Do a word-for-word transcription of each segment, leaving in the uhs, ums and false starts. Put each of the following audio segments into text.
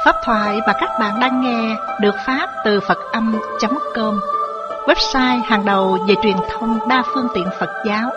Pháp thoại mà các bạn đang nghe được phát từ Phật Âm chấm com, website hàng đầu về truyền thông đa phương tiện Phật giáo.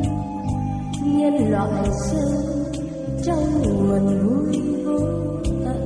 loại sâu trong nguồn vui vô tận.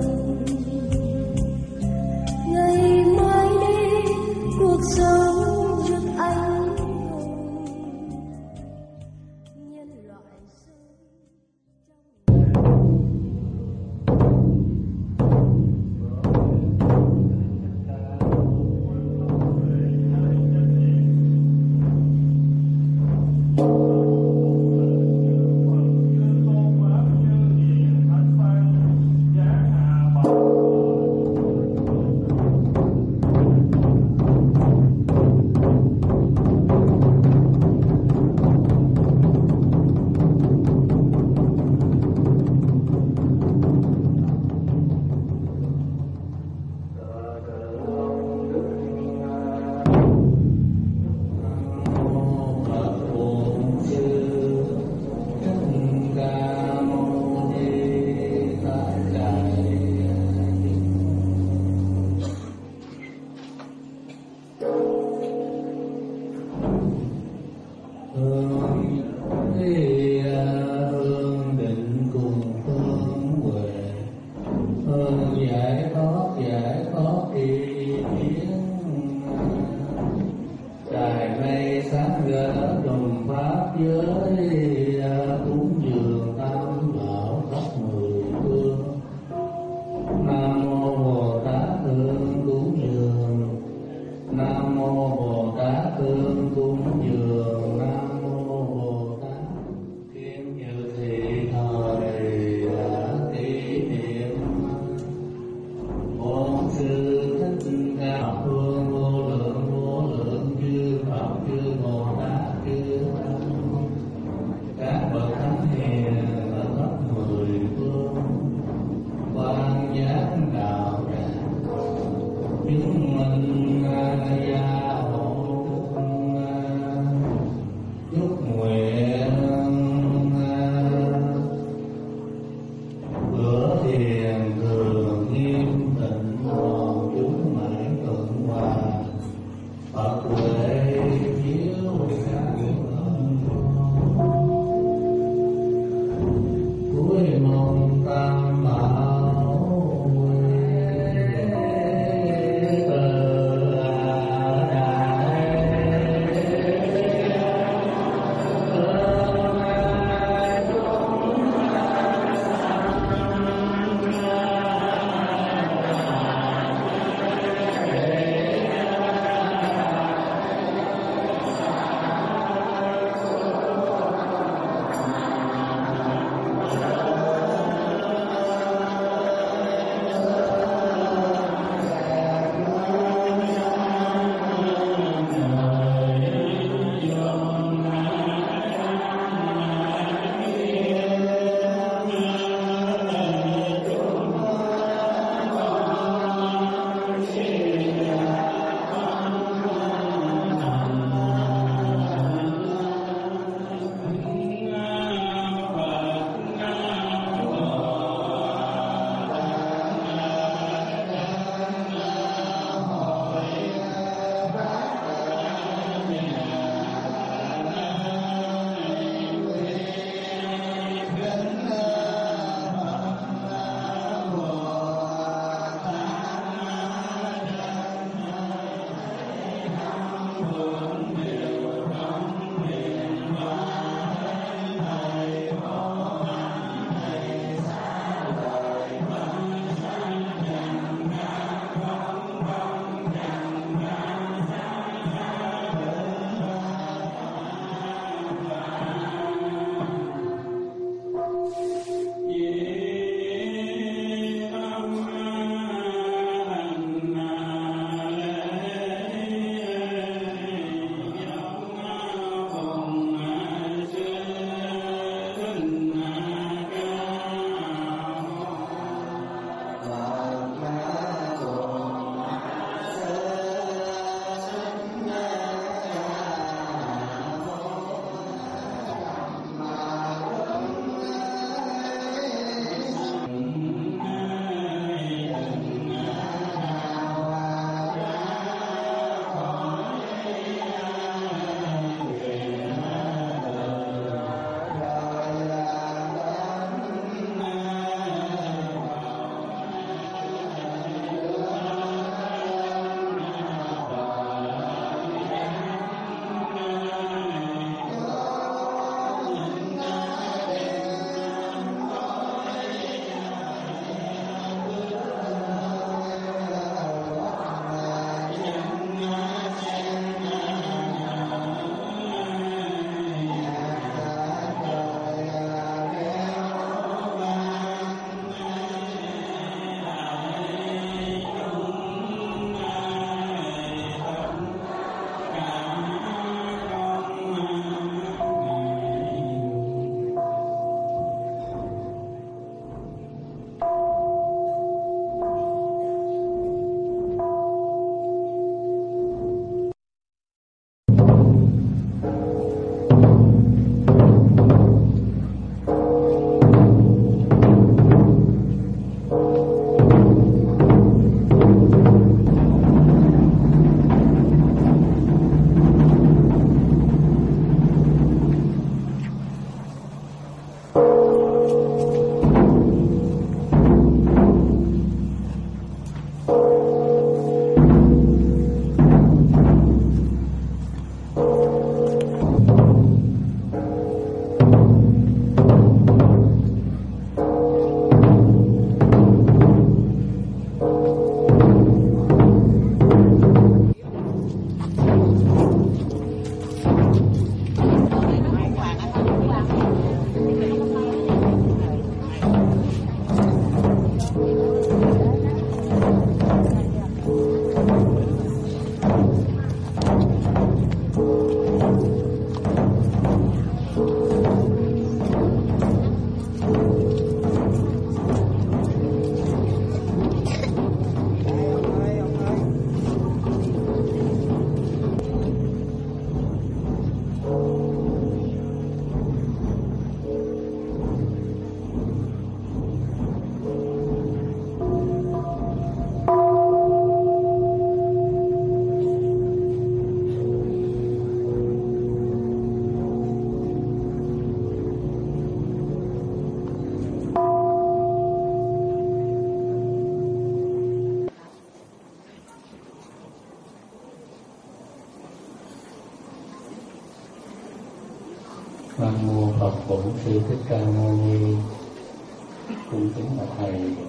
Sư Thích Ca Mâu Ni. Cung kính bạch thầy,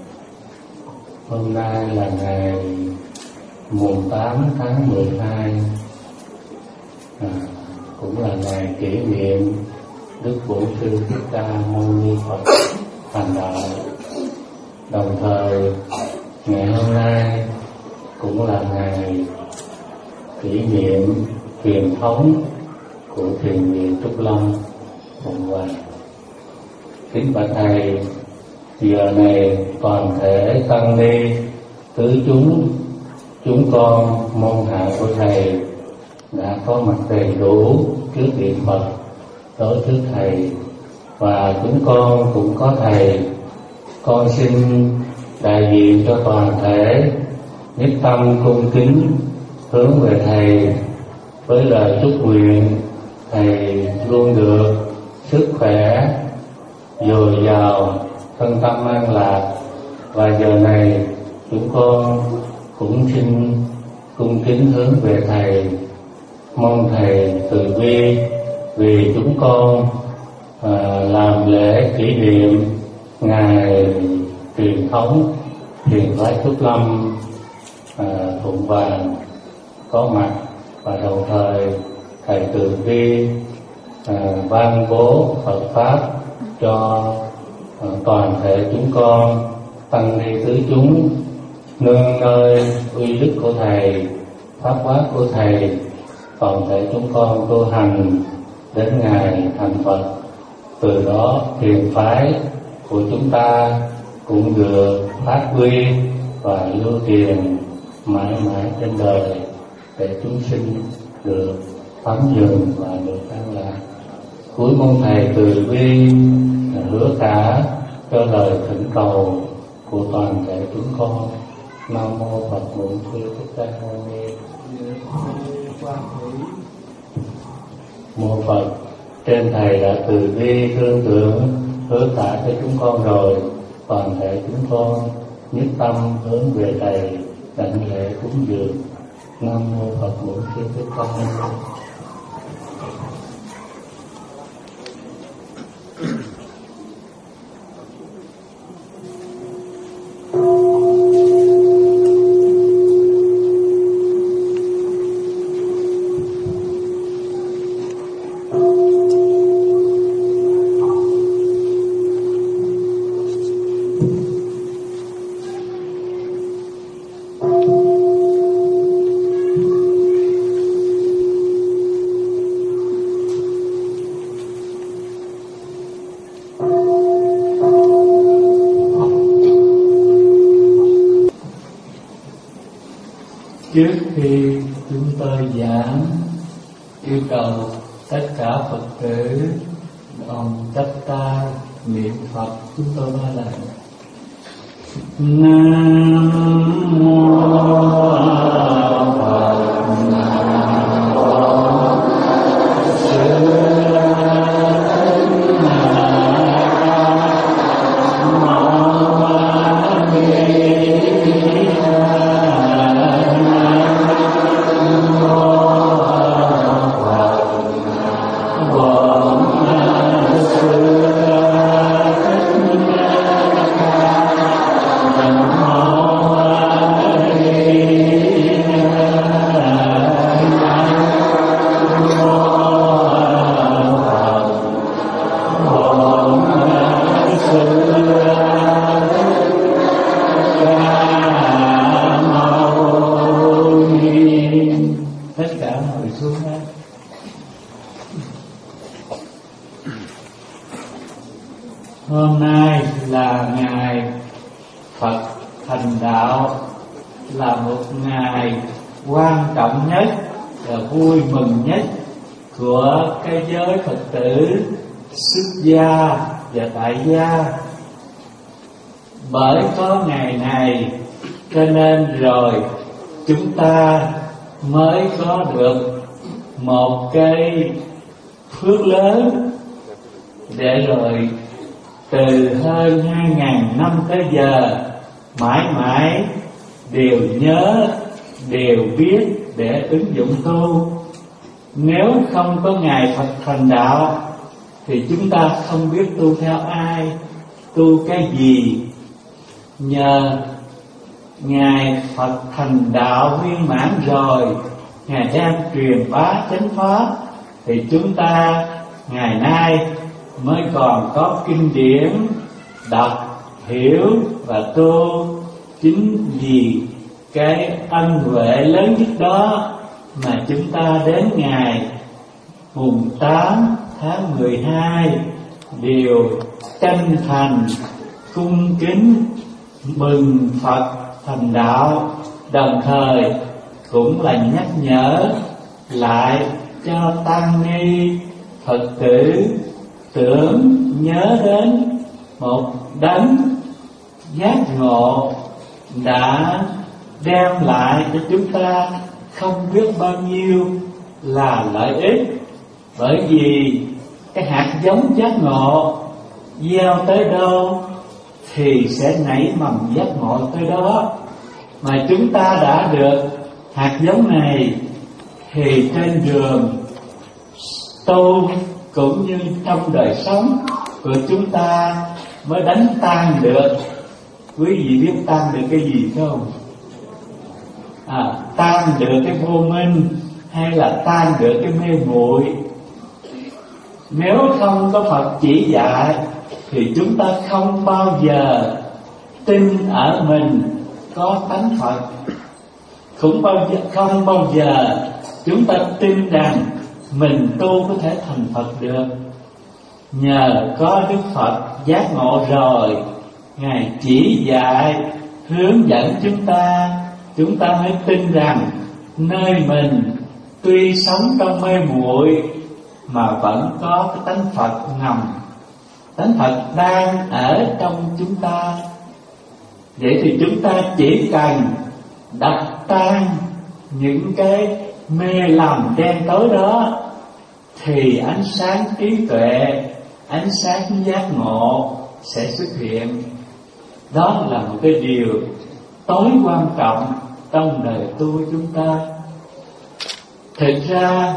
hôm nay là ngày mùng tám tháng mười hai, à, cũng là ngày kỷ niệm Đức Bổn Sư Thích Ca Mâu Ni Phật thành đạo. Đồng thời ngày hôm nay cũng là ngày kỷ niệm truyền thống của thiền viện Trúc Lâm Hồng Hoàng. Kính bạch thầy, giờ này toàn thể tăng ni tứ chúng chúng con môn hạ của thầy đã có mặt đầy đủ trước điện Phật đối trước thầy, và chúng con cũng có thầy. Con xin đại diện cho toàn thể nhất tâm cung kính hướng về thầy với lời chúc nguyện thầy luôn được sức khỏe dồi dào, thân tâm an lạc. Và giờ này chúng con cũng xin cung kính hướng về thầy, mong thầy từ bi vì chúng con à, làm lễ kỷ niệm ngày truyền thống thiền phái Trúc Lâm à, Thuận Vàng có mặt, và đồng thời thầy từ bi à, ban bố Phật pháp cho à, toàn thể chúng con tăng ni tứ chúng, nương nơi uy đức của thầy, pháp hóa của thầy, toàn thể chúng con tu hành đến ngày thành Phật. Từ đó thiền phái của chúng ta cũng được phát huy và lưu truyền mãi mãi trên đời, để chúng sinh được thấm dừng và được an lạc. Cuối mong thầy từ bi hứa cả cho lời thỉnh cầu của toàn thể chúng con. Nam mô Phật Bổn Sư Thích Ca Mâu Ni. Mô Phật, trên thầy đã từ bi thương tưởng hứa cả cho chúng con rồi, toàn thể chúng con nhất tâm hướng về thầy đảnh lễ cúng dường. Nam mô Phật Bổn Sư Thích Ca Mâu Ni. Trước khi chúng tôi giảng, yêu cầu tất cả Phật tử đồng chắp tay niệm Phật chúng tôi ba lần. Nam mô Phật, Nam mô Sư hôm nay là ngày Phật thành đạo, là một ngày quan trọng nhất và vui mừng nhất của cái giới Phật tử xuất gia và tại gia. Bởi có ngày này cho nên rồi chúng ta mới có được một cái phước lớn, để rồi từ hơn hai ngàn năm tới giờ mãi mãi đều nhớ, đều biết để ứng dụng tu. Nếu không có ngày Phật thành đạo thì chúng ta không biết tu theo ai, tu cái gì. Nhờ Ngài Phật thành đạo viên mãn rồi, Ngài đang truyền bá chánh pháp, thì chúng ta ngày nay mới còn có kinh điển đọc, hiểu và tu. Chính vì cái ân huệ lớn nhất đó mà chúng ta đến ngày mùng tám tháng mười hai đều chân thành cung kính mừng Phật thành đạo, đồng thời cũng là nhắc nhở lại cho tăng ni Phật tử tưởng nhớ đến một đấng giác ngộ đã đem lại cho chúng ta không biết bao nhiêu là lợi ích. Bởi vì cái hạt giống giác ngộ gieo tới đâu thì sẽ nảy mầm giác ngộ tới đó. Mà chúng ta đã được hạt giống này thì trên đường tu cũng như trong đời sống của chúng ta mới đánh tan được. Quý vị biết tan được cái gì không? À, tan được cái vô minh hay là tan được cái mê muội. Nếu không có Phật chỉ dạy thì chúng ta không bao giờ tin ở mình có tánh Phật, cũng bao giờ, không bao giờ chúng ta tin rằng mình tu có thể thành Phật được. Nhờ có Đức Phật giác ngộ rồi, Ngài chỉ dạy hướng dẫn chúng ta, chúng ta mới tin rằng nơi mình tuy sống trong mê muội mà vẫn có cái tánh Phật ngầm. Tánh Phật đang ở trong chúng ta. Vậy thì chúng ta chỉ cần đập tan những cái mê lầm đen tối đó, thì ánh sáng trí tuệ, ánh sáng giác ngộ sẽ xuất hiện. Đó là một cái điều tối quan trọng trong đời tu chúng ta. Thực ra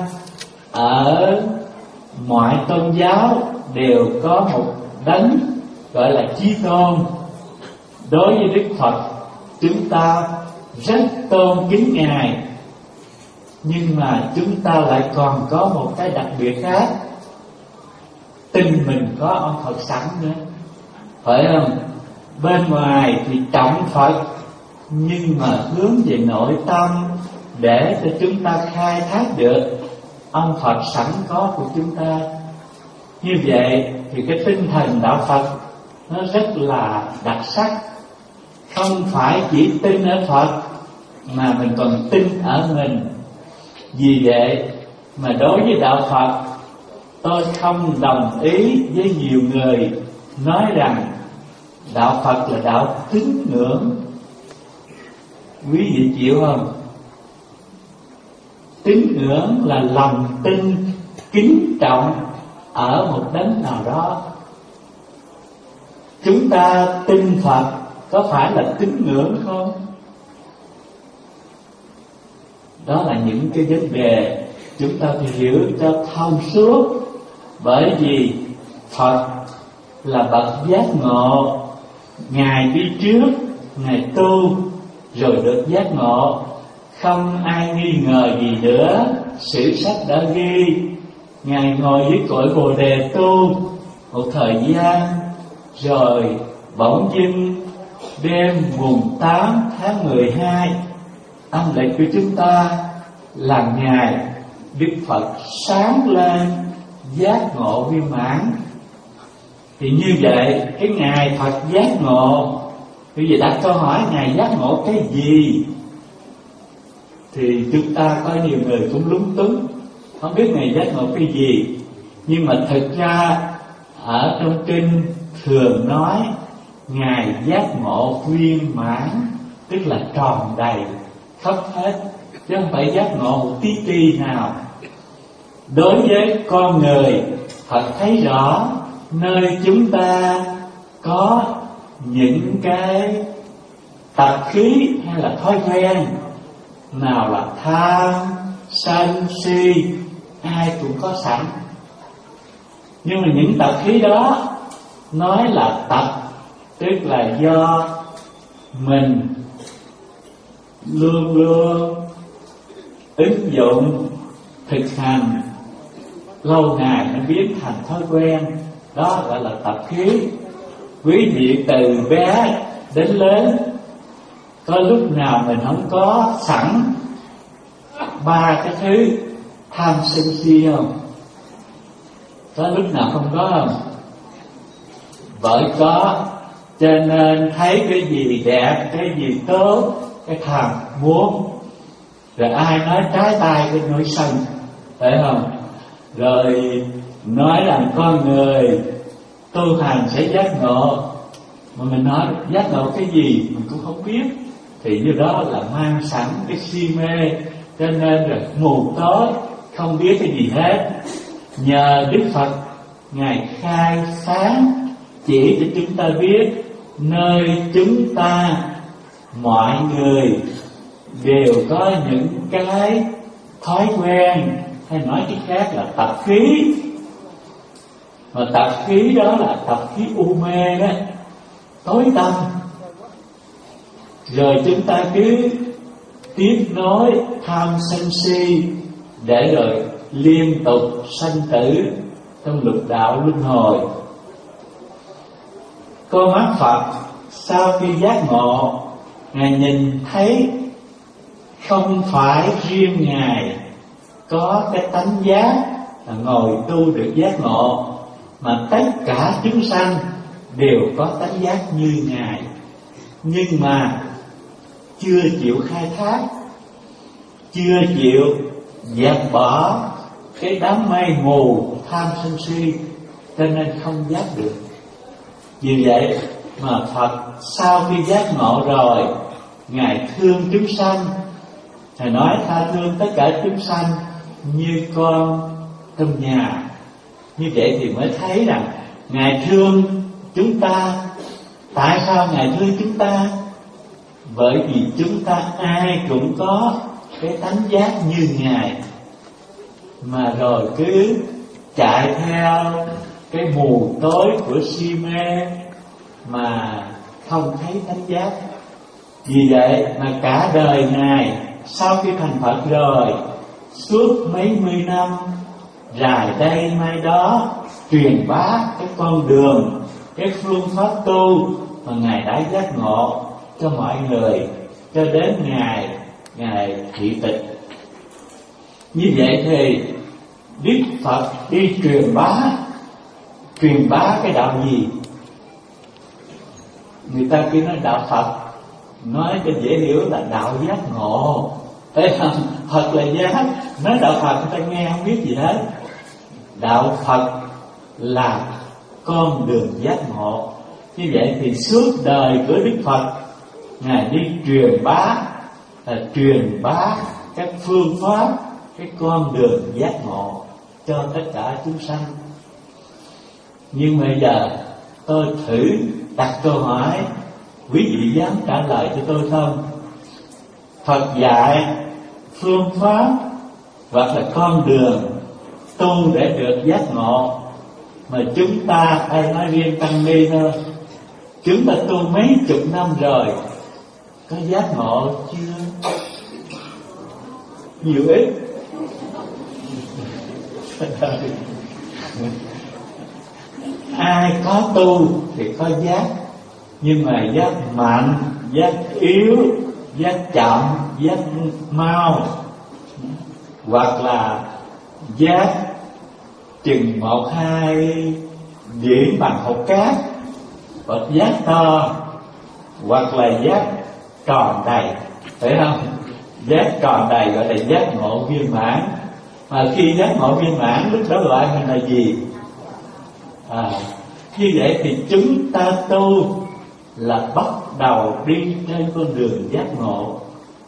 ở mọi tôn giáo đều có một đấng gọi là Chí Tôn. Đối với Đức Phật, chúng ta rất tôn kính Ngài, nhưng mà chúng ta lại còn có một cái đặc biệt khác, tin mình có ông Phật sẵn nữa, phải không? Bên ngoài thì trọng Phật, nhưng mà hướng về nội tâm để cho chúng ta khai thác được ông Phật sẵn có của chúng ta. Như vậy thì cái tinh thần đạo Phật nó rất là đặc sắc. Không phải chỉ tin ở Phật mà mình còn tin ở mình. Vì vậy mà đối với đạo Phật, tôi không đồng ý với nhiều người nói rằng đạo Phật là đạo tín ngưỡng. Quý vị chịu không? Tín ngưỡng là lòng tin kính trọng ở một đấng nào đó. Chúng ta tin Phật có phải là tín ngưỡng không? Đó là những cái vấn đề chúng ta phải hiểu cho thông suốt. Bởi vì Phật là bậc giác ngộ, Ngài đi trước, Ngài tu rồi được giác ngộ. Không ai nghi ngờ gì nữa. Sử sách đã ghi Ngài ngồi dưới cội Bồ Đề tu một thời gian, rồi bỗng dưng đêm mùng tám tháng mười hai âm lịch của chúng ta là ngày Đức Phật sáng lên giác ngộ viên mãn. Thì như vậy cái ngày Phật giác ngộ, bây giờ đặt câu hỏi Ngài giác ngộ cái gì, thì chúng ta có nhiều người cũng lúng túng, không biết Ngài giác ngộ cái gì. Nhưng mà thực ra ở trong kinh thường nói Ngài giác ngộ viên mãn, tức là tròn đầy khắp hết, chứ không phải giác ngộ một tí ti nào. Đối với con người, Phật thấy rõ nơi chúng ta có những cái tập khí hay là thói quen, nào là tham, sân, si, ai cũng có sẵn. Nhưng mà những tập khí đó nói là tập, tức là do mình luôn luôn ứng dụng thực hành lâu ngày nó biến thành thói quen, đó gọi là tập khí. Quý vị từ bé đến lớn, có lúc nào mình không có sẵn ba cái thứ tham sân si không? Có lúc nào không có không? Bởi có, cho nên thấy cái gì đẹp, cái gì tốt, cái thèm muốn. Rồi ai nói trái tay cái nỗi sân, phải không? Rồi nói rằng con người tu hành sẽ giác ngộ, mà mình nói giác ngộ cái gì mình cũng không biết, thì như đó là mang sẵn cái si mê, cho nên là mù tối không biết cái gì hết. Nhờ Đức Phật Ngài khai sáng chỉ cho chúng ta biết nơi chúng ta mọi người đều có những cái thói quen, hay nói cái khác là tập khí. Mà tập khí đó là tập khí u mê đó, tối tâm. Rồi chúng ta cứ tiếp nối tham sân si, để rồi liên tục sanh tử trong lục đạo luân hồi. Con mắt Phật sau khi giác ngộ, Ngài nhìn thấy không phải riêng Ngài có cái tánh giác là ngồi tu được giác ngộ, mà tất cả chúng sanh đều có tánh giác như Ngài, nhưng mà chưa chịu khai thác, chưa chịu dẹp bỏ cái đám mây mù tham sân si, cho nên không giác được. Vì vậy mà Phật sau khi giác ngộ rồi, Ngài thương chúng sanh. Ngài nói tha thương tất cả chúng sanh như con trong nhà. Như vậy thì mới thấy rằng Ngài thương chúng ta. Tại sao Ngài thương chúng ta? Bởi vì chúng ta ai cũng có cái tánh giác như Ngài, mà rồi cứ chạy theo cái mù tối của si mê mà không thấy tánh giác. Vì vậy mà cả đời Ngài sau khi thành Phật rồi, suốt mấy mươi năm rài đây mai đó truyền bá cái con đường, cái phương pháp tu mà Ngài đã giác ngộ cho mọi người, cho đến ngày Ngài thị tịch. Như vậy thì Đức Phật đi truyền bá, truyền bá cái đạo gì? Người ta cứ nói đạo Phật, nói cho dễ hiểu là đạo giác ngộ. Thấy không? Phật là giác, nói đạo Phật người ta nghe không biết gì hết. Đạo Phật là con đường giác ngộ. Như vậy thì suốt đời của Đức Phật, Ngài đi truyền bá, là truyền bá các phương pháp, cái con đường giác ngộ cho tất cả chúng sanh. Nhưng bây giờ tôi thử đặt câu hỏi, quý vị dám trả lời cho tôi không? Phật dạy phương pháp hoặc là con đường tu để được giác ngộ, mà chúng ta, ai nói riêng tăng ni thôi, chúng ta tu mấy chục năm rồi, có giác ngộ chưa? Nhiều ít. Ai có tu thì có giác, nhưng mà giác mạnh, giác yếu, giác chậm, giác mau, hoặc là giác chừng một hai điểm bằng hột cát, hoặc giác to, hoặc là giác tròn đầy, phải không? Giác tròn đầy gọi là giác ngộ viên mãn. Mà khi giác ngộ viên mãn, lúc đó loại mình là gì? À, như vậy thì chúng ta tu là bắt đầu đi trên con đường giác ngộ.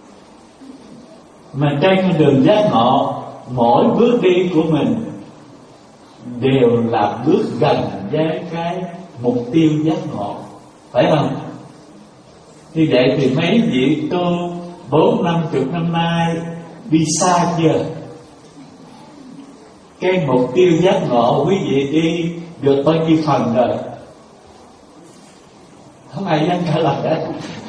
Mà trên con đường giác ngộ, mỗi bước đi của mình đều là bước gần với cái mục tiêu giác ngộ, phải không? Như vậy thì mấy vị tu bốn năm chục năm nay đi xa chưa? cái mục tiêu giác ngộ quý vị đi được bao nhiêu phần rồi? Không ai dám trả lời đấy.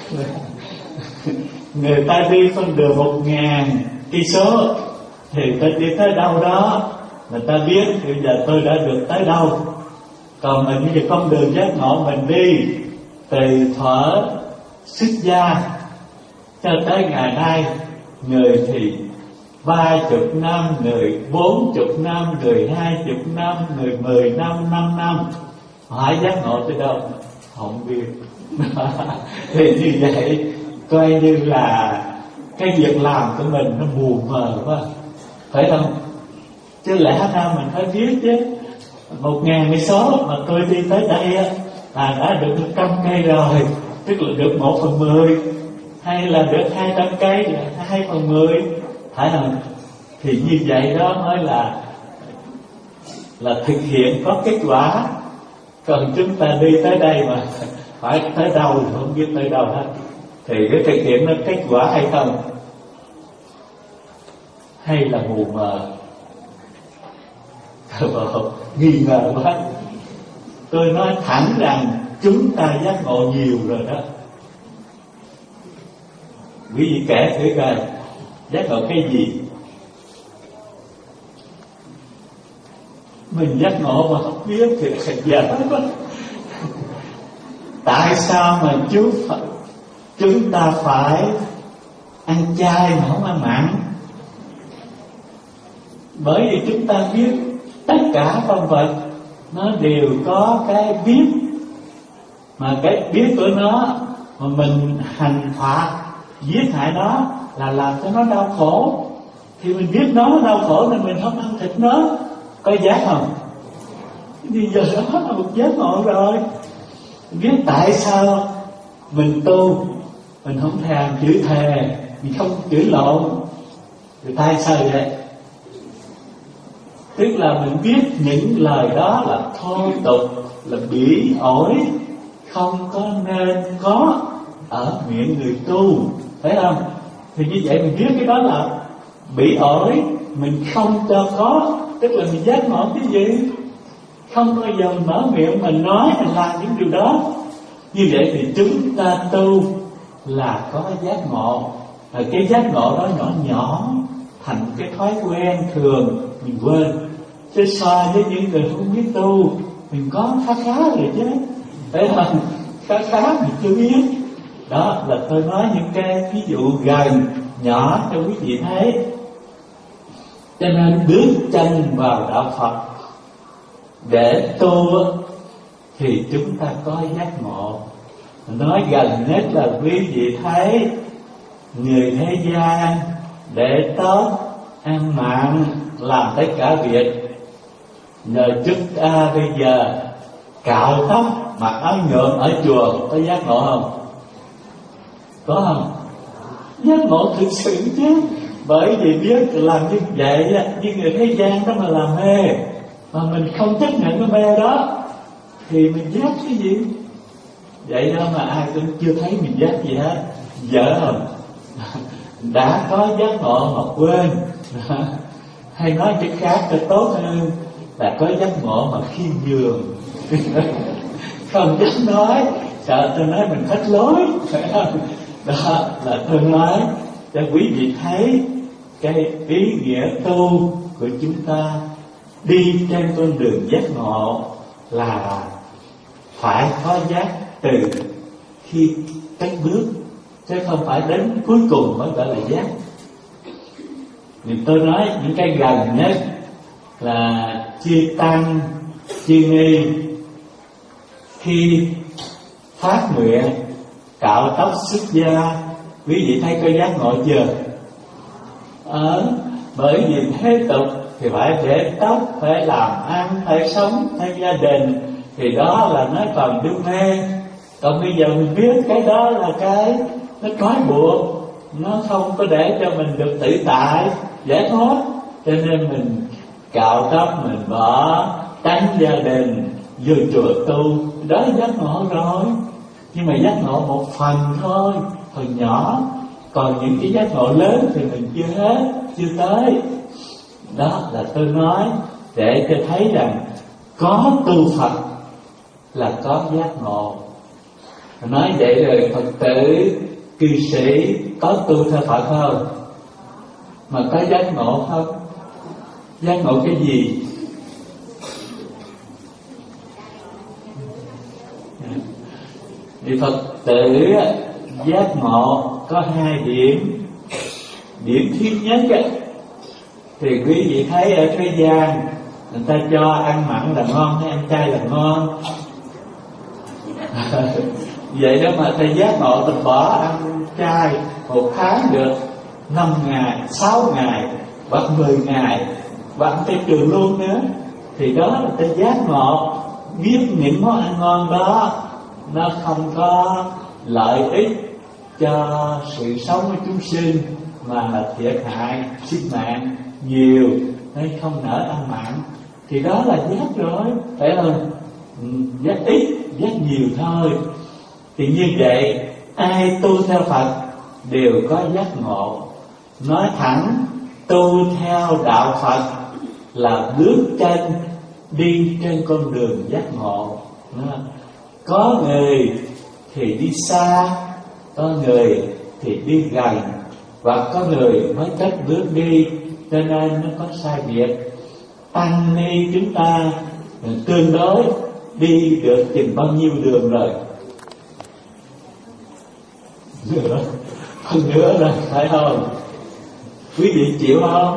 Người ta đi con đường một ngàn cây số thì ta đi tới đâu đó người ta biết bây giờ tôi đã được tới đâu. Còn mình bây giờ con đường giác ngộ mình đi từ thuở xuất gia cho tới ngày nay, người thì ba chục năm, người bốn chục năm, người hai chục năm, người mười năm, năm năm, hỏi giác ngộ tới đâu không biết. Thì như vậy coi như là cái việc làm của mình nó mù mờ quá, phải không? Chứ lẽ ra mình phải biết chứ. Một ngàn cây số mà tôi đi tới đây á là đã được một trăm cây rồi, tức là được một phần mười, hay là được hai trăm cây là hai phần mười, phải không? Thì như vậy đó mới là là thực hiện có kết quả. Còn chúng ta đi tới đây mà phải tới đâu thì không biết tới đâu hết, thì cái thực hiện nó kết quả hay không, hay là mù mờ, nghi ngờ quá. Tôi nói thẳng rằng chúng ta giác ngộ nhiều rồi đó. Quý vị kể thử coi giác ngộ cái gì? Mình giác ngộ mà không biết thì dở quá. Tại sao mà chú phải, chúng ta phải ăn chay mà không ăn mặn? Bởi vì chúng ta biết tất cả con vật nó đều có cái biết, mà cái biết của nó mà mình hành phạt giết hại nó là làm cho nó đau khổ. Thì mình biết nó đau khổ nên mình không ăn thịt nó, có giác không? Bây giờ đó là một giác ngộ rồi. Biết tại sao mình tu mình không thèm chữ thề, mình không chữ lộn, thì tại sao vậy? Tức là mình biết những lời đó là thô tục, là bỉ ổi, không có nên có ở miệng người tu, phải không? Thì như vậy mình biết cái đó là bỉ ổi, mình không cho có, tức là mình giác ngộ cái gì? Không bao giờ mở miệng mình nói, mình làm những điều đó. Như vậy thì chúng ta tu là có giác ngộ. Rồi cái giác ngộ đó nhỏ nhỏ thành cái thói quen thường mình quên. Chứ so với những người không biết tu, mình có khá khá rồi chứ, phải không? Khá khá mình chưa biết. Đó là tôi nói những cái ví dụ gần nhỏ cho quý vị thấy. Cho nên bước chân vào đạo Phật để tu thì chúng ta có giác ngộ. Nói gần nhất là quý vị thấy người thế gian để tốt, ăn mặn, làm tất cả việc. Nhờ chúng ta bây giờ cạo tóc, mặc áo nhuộm ở chùa, có giác ngộ không? Có không? Giác ngộ thực sự chứ. Bởi vì biết làm như vậy như người thế gian đó mà làm mê, mà mình không chấp nhận cái mê đó thì mình giác cái gì? Vậy đó mà ai cũng chưa thấy mình giác gì hết. Dở không? Đã có giác ngộ mà quên. Hay nói chữ khác cho tốt hơn là có giác ngộ mà khiêm nhường. Không dám nói, sợ tôi nói mình thất lối, phải không? Đó là tôi nói cho quý vị thấy cái ý nghĩa tu của chúng ta. Đi trên con đường giác ngộ là phải có giác từ khi cất bước, chứ không phải đến cuối cùng mới gọi là giác. Thì tôi nói những cái gần nhất là chia tăng, chia nghi. Khi phát nguyện cạo tóc xuất gia, quý vị thấy có giác ngộ chưa? Ờ, bởi vì thế tục thì phải để tóc, phải làm ăn, phải sống, phải gia đình, thì đó là nó còn đam mê. Còn bây giờ mình biết cái đó là cái nó trói buộc, nó không có để cho mình được tự tại, giải thoát. Cho nên mình cạo tóc, mình bỏ, tránh gia đình, vô chùa tu, đó là giác ngộ rồi. Nhưng mà giác ngộ một phần thôi, phần nhỏ. Còn những cái giác ngộ lớn thì mình chưa hết, chưa tới. Đó là tôi nói để cho thấy rằng có tu Phật là có giác ngộ. Nói vậy rồi Phật tử cư sĩ có tu theo Phật không? Mà có giác ngộ không? Giác ngộ cái gì? Thì Phật tử giác ngộ có hai điểm. Điểm thứ nhất thì quý vị thấy ở thế gian người ta cho ăn mặn là ngon hay ăn chay là ngon. Vậy đó mà ta giác ngộ, ta bỏ ăn chay một tháng được năm ngày, sáu ngày hoặc mười ngày, và ăn chay trường luôn nữa, thì đó là ta giác ngộ, biết những món ăn ngon đó nó không có lợi ích cho sự sống của chúng sinh, mà là thiệt hại sinh mạng nhiều nên không nỡ ăn mặn. Thì đó là giác rồi, phải không? Giác ít, giác nhiều thôi. Thì như vậy ai tu theo Phật đều có giác ngộ. Nói thẳng, tu theo đạo Phật là bước chân đi trên con đường giác ngộ. Có người thì đi xa, có người thì đi gần, và có người mới cách bước đi, cho nên nó có sai biệt. Tăng ni chúng ta tương đối đi được chừng bao nhiêu đường rồi? Nữa, hơn nữa rồi, phải không? Quý vị chịu không?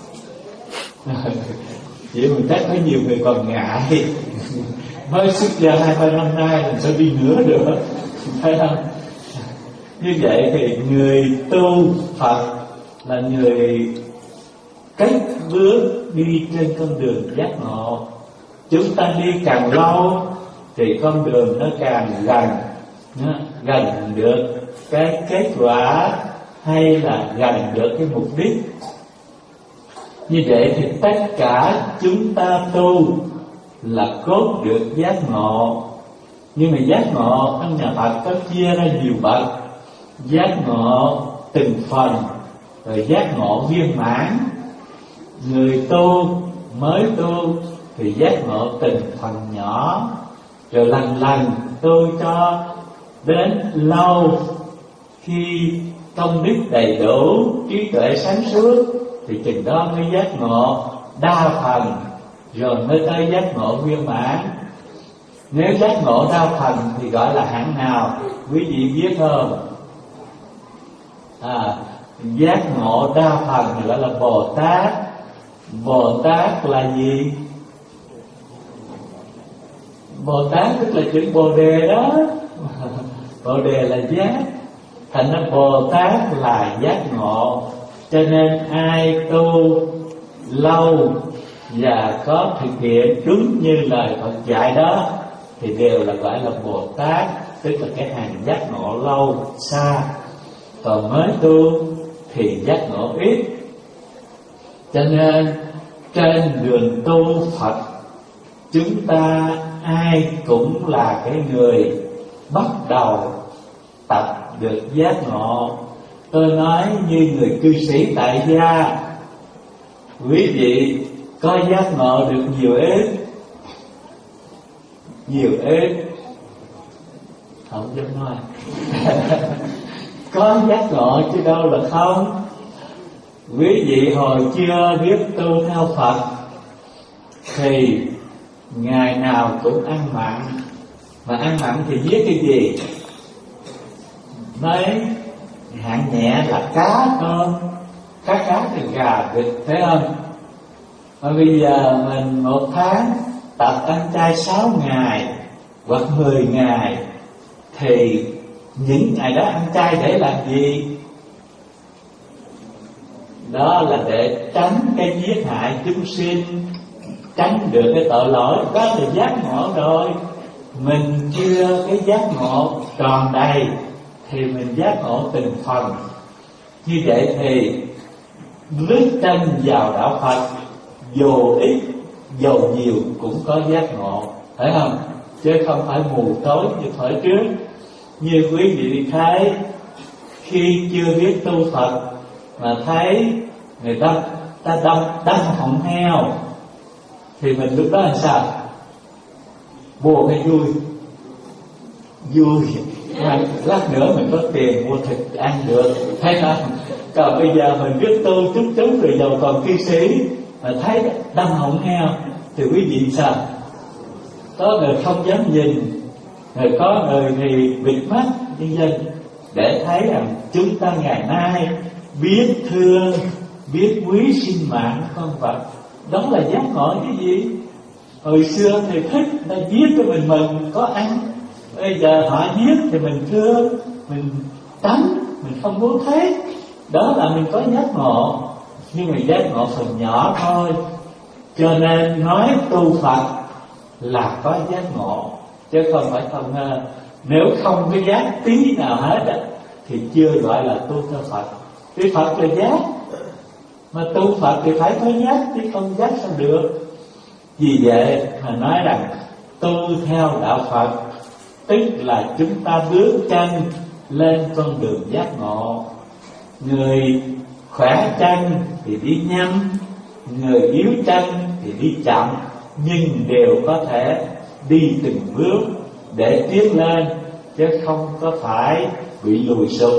Chịu mình chắc có nhiều người còn ngại. Mới xuất gia hai ba năm nay làm sao đi nữa được, phải không? Như vậy thì người tu Phật là người cách bước đi trên con đường giác ngộ. Chúng ta đi càng lâu thì con đường nó càng gần, nó gần được cái kết quả hay là gần được cái mục đích. Như vậy thì tất cả chúng ta tu là cốt được giác ngộ. Nhưng mà giác ngộ trong nhà Phật có chia ra nhiều bậc. Giác ngộ từng phần, rồi giác ngộ viên mãn. Người tu mới tu thì giác ngộ từng phần nhỏ, rồi lần lần tu cho đến lâu, khi công đức đầy đủ, trí tuệ sáng suốt, thì chừng đó mới giác ngộ đa phần, rồi mới tới giác ngộ viên mãn. Nếu giác ngộ đa phần thì gọi là hạng nào? Quý vị biết không? À, giác ngộ đa phần thì gọi là Bồ Tát. Bồ Tát là gì? Bồ Tát tức là chữ Bồ Đề đó. Bồ Đề là giác, thành ra Bồ Tát là giác ngộ. Cho nên ai tu lâu và có thực hiện đúng như lời Phật dạy đó thì đều là gọi là Bồ Tát, tức là cái hàng giác ngộ lâu xa. Còn mới tu thì giác ngộ ít. Cho nên trên đường tu Phật, chúng ta ai cũng là cái người bắt đầu tập được giác ngộ. Tôi nói như người cư sĩ tại gia, quý vị có giác ngộ được nhiều ít? Nhiều ít? Không dám nói. Có giác ngộ chứ đâu là không. Quý vị hồi chưa biết tu theo Phật thì ngày nào cũng ăn mặn. Mà ăn mặn thì biết cái gì? Mấy hạng nhẹ là cá thôi, cá cá thì gà vịt, thấy không? Mà bây giờ mình một tháng tập ăn chay sáu ngày hoặc mười ngày, thì những ngày đó ăn chay để làm gì? Đó là để tránh cái giết hại chúng sinh, tránh được cái tội lỗi. Đó là giác ngộ rồi. Mình chưa cái giác ngộ tròn đầy thì mình giác ngộ từng phần. Như vậy thì bước chân vào đạo Phật, dù ít dù nhiều cũng có giác ngộ, phải không? Chứ không phải mù tối như thời trước. Như quý vị thấy, khi chưa biết tu Phật mà thấy người ta ta đâm đâm họng heo, Thì mình lúc đó làm sao? Mua cái vui. Vui mà lát nữa mình có tiền mua thịt ăn được, thấy không? Còn bây giờ mình cứ tu chút chút rồi giàu còn cư sĩ mà thấy đâm họng heo thì quý vị sao? Có người không dám nhìn, người có người thì bịt mắt nhân dân, để thấy rằng chúng ta ngày nay biết thương, biết quý sinh mạng con vật. Đó là giác ngộ cái gì? Hồi xưa thì thích ta giết cho mình mừng có ăn, bây giờ họ giết thì mình thương, mình tránh, mình không muốn thấy. Đó là mình có giác ngộ, nhưng mà giác ngộ phần nhỏ thôi. Cho nên nói tu Phật là có giác ngộ, chứ không phải không ngờ. Nếu không có giác tí nào hết thì chưa gọi là tu theo Phật. Vì Phật là giác, mà tu Phật thì phải có giác, chứ không giác sao được. Vì vậy mà nói rằng tu theo đạo Phật tức là chúng ta bước chân lên con đường giác ngộ. Người khỏe chân thì đi nhanh, người yếu chân thì đi chậm, nhưng đều có thể đi từng bước để tiến lên, chứ không có phải bị lùi sụp.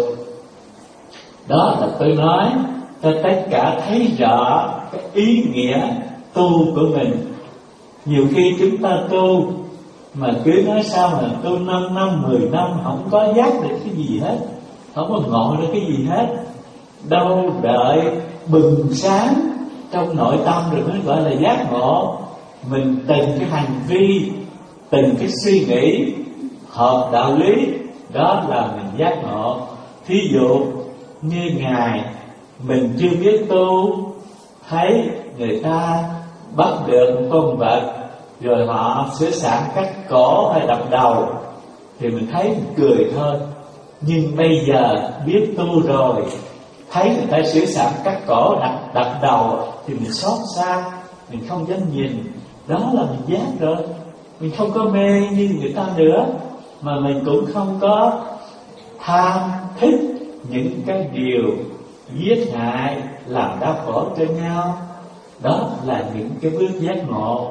Đó là tôi nói cho tất cả thấy rõ cái ý nghĩa tu của mình. Nhiều khi chúng ta tu mà cứ nói sao mà tu năm năm, mười năm không có giác được cái gì hết, không có ngộ được cái gì hết. Đâu đợi bừng sáng trong nội tâm rồi mới gọi là giác ngộ. Mình từng cái hành vi, từng cái suy nghĩ hợp đạo lý, đó là mình giác ngộ. Thí dụ như Ngài, mình chưa biết tu, thấy người ta bắt được một con vật rồi họ sửa soạn cắt cổ hay đập đầu thì mình thấy mình cười thôi. Nhưng bây giờ biết tu rồi, thấy người ta sửa soạn cắt cổ đập, đập đầu thì mình xót xa, mình không dám nhìn. Đó là mình giác rồi. Mình không có mê như người ta nữa, mà mình cũng không có tham thích những cái điều giết hại, làm đau khổ cho nhau. Đó là những cái bước giác ngộ.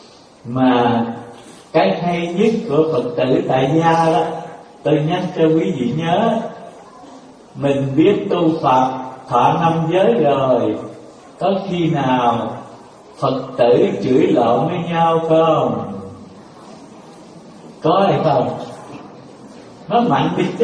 Mà cái hay nhất của Phật tử tại gia đó, tôi nhắc cho quý vị nhớ, mình biết tu Phật thọ năm giới rồi, có khi nào Phật tử chửi lộn với nhau không? Có hay không? Nó mạnh đi chứ.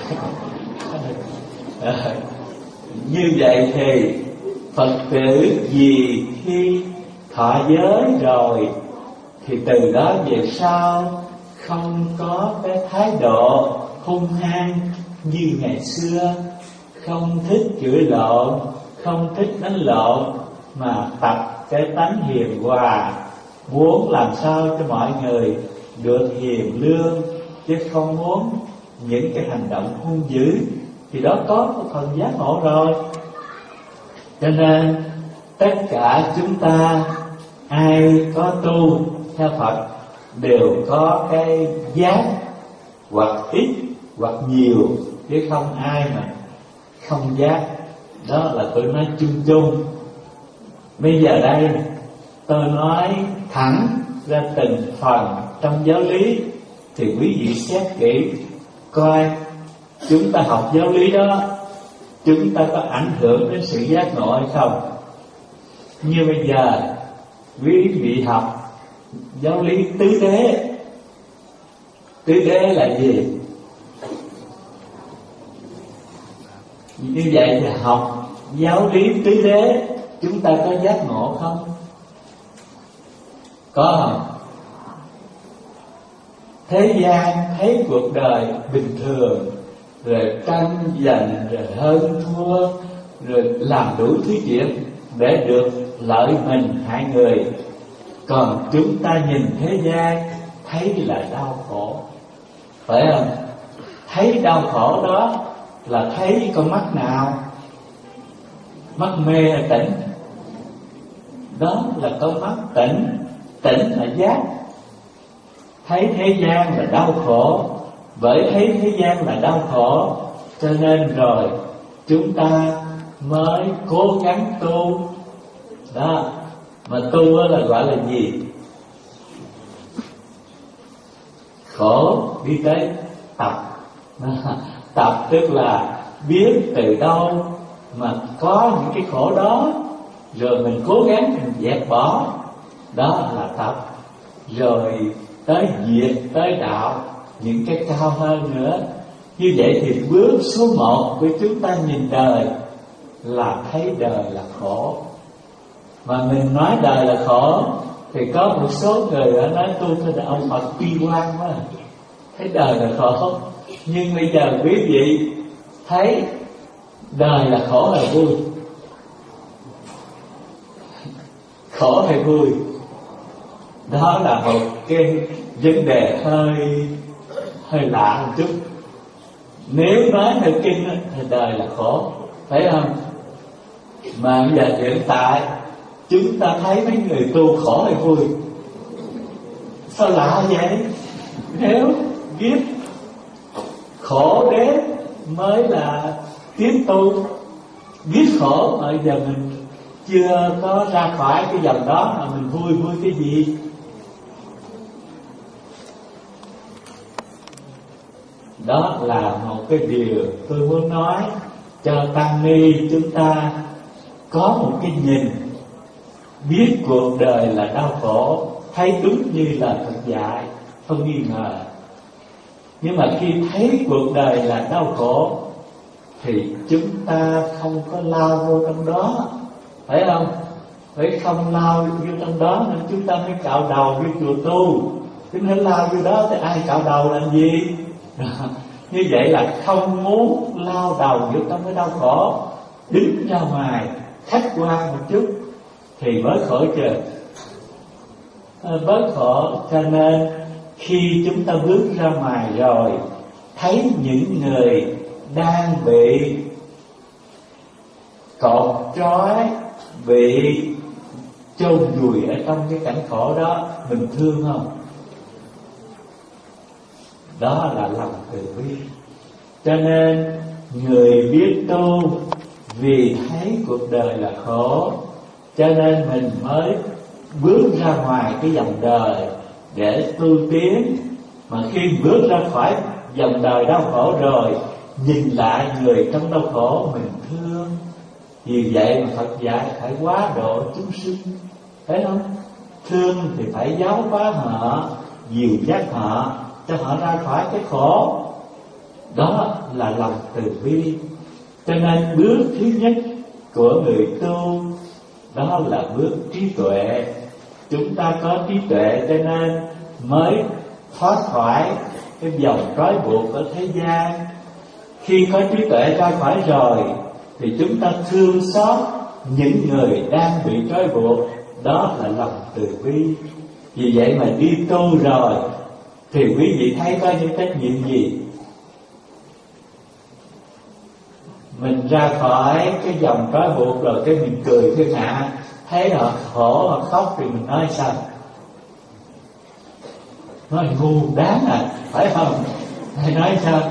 Như vậy thì Phật tử vì khi thọ giới rồi thì từ đó về sau không có cái thái độ hung hăng như ngày xưa, không thích chửi lộn, không thích đánh lộn, mà tập cái tánh hiền hòa, muốn làm sao cho mọi người được hiền lương, chứ không muốn những cái hành động hung dữ. Thì đó có một phần giác ngộ rồi. Cho nên tất cả chúng ta ai có tu theo Phật đều có cái giác, hoặc ít hoặc nhiều, chứ không ai mà không giác. Đó là tôi nói chung chung. Bây giờ đây tôi nói thẳng ra từng phần trong giáo lý, thì quý vị xét kỹ coi chúng ta học giáo lý đó, chúng ta có ảnh hưởng đến sự giác ngộ hay không. Như bây giờ quý vị học giáo lý tứ đế. Tứ đế là gì? Như vậy thì học giáo lý tứ đế, chúng ta có giác ngộ không? Có không? Thế gian thấy cuộc đời bình thường, rồi tranh giành, rồi hơn thua, rồi làm đủ thứ chuyện để được lợi mình hại người. Còn chúng ta nhìn thế gian thấy là đau khổ, phải không? Thấy đau khổ đó là thấy con mắt nào? Mắt mê hay tỉnh? Đó là con mắt tỉnh. Tỉnh là giác. Thấy thế gian là đau khổ, bởi thấy thế gian là đau khổ cho nên rồi chúng ta mới cố gắng tu đó, Mà tu là gọi là gì? Khổ đi tới tập. Tập tức là biết từ đâu mà có những cái khổ đó, rồi mình cố gắng mình dẹp bỏ. Đó là tập. Rồi tới diệt, tới đạo, những cái cao hơn nữa. Như vậy thì bước số một của chúng ta nhìn đời là thấy đời là khổ. Mà mình nói đời là khổ thì có một số người đã nói tu theo ông Phật bi quan quá, thấy đời là khổ. Nhưng bây giờ quý vị thấy đời là khổ hay vui? Khổ hay vui? Đó là một cái vấn đề hơi hơi lạ một chút. Nếu nói theo kinh thì đời là khổ, phải không? Mà bây giờ hiện tại chúng ta thấy mấy người tu khổ hay vui? Sao lạ vậy? Nếu biết khổ đến mới là tiến tu, biết khổ mà bây giờ mình chưa có ra khỏi cái dòng đó mà mình vui vui cái gì? Đó là một cái điều tôi muốn nói cho tăng ni chúng ta có một cái nhìn, biết cuộc đời là đau khổ, thấy đúng như là Phật dạy, không nghi ngờ. Nhưng mà khi thấy cuộc đời là đau khổ thì chúng ta không có lao vô trong đó, phải không? Phải không lao vô trong đó nên chúng ta mới cạo đầu vô chùa tu. Chứ nếu lao vô đó thì ai cạo đầu làm gì? Như vậy là không muốn lao đầu vô trong cái đau khổ, đứng ra ngoài khách quan một chút thì bớt khổ chưa? À, bớt khổ. Cho nên khi chúng ta bước ra ngoài rồi thấy những người đang bị cột trói, bị chôn vùi ở trong cái cảnh khổ đó, mình thương không? Đó là lòng từ bi. Cho nên người biết tu vì thấy cuộc đời là khổ, cho nên mình mới bước ra ngoài cái dòng đời để tu tiến. Mà khi bước ra khỏi dòng đời đau khổ rồi, nhìn lại người trong đau khổ mình thương. Vì vậy mà Phật dạy phải hóa độ chúng sinh, phải không? Thương thì phải giáo hóa họ, dìu dắt họ cho họ ra khỏi cái khổ. Đó là lòng từ bi. Cho nên bước thứ nhất của người tu đó là bước trí tuệ. Chúng ta có trí tuệ cho nên mới thoát khỏi cái vòng trói buộc của thế gian. Khi có trí tuệ ra khỏi rồi thì chúng ta thương xót những người đang bị trói buộc. Đó là lòng từ bi. Vì vậy mà đi tu rồi thì quý vị thấy có những trách nhiệm gì? Mình ra khỏi cái dòng trói buộc rồi cái mình cười thương hạ, thấy họ khổ họ khóc thì mình nói sao? Nói ngu đáng à, phải không? Hay nói sao?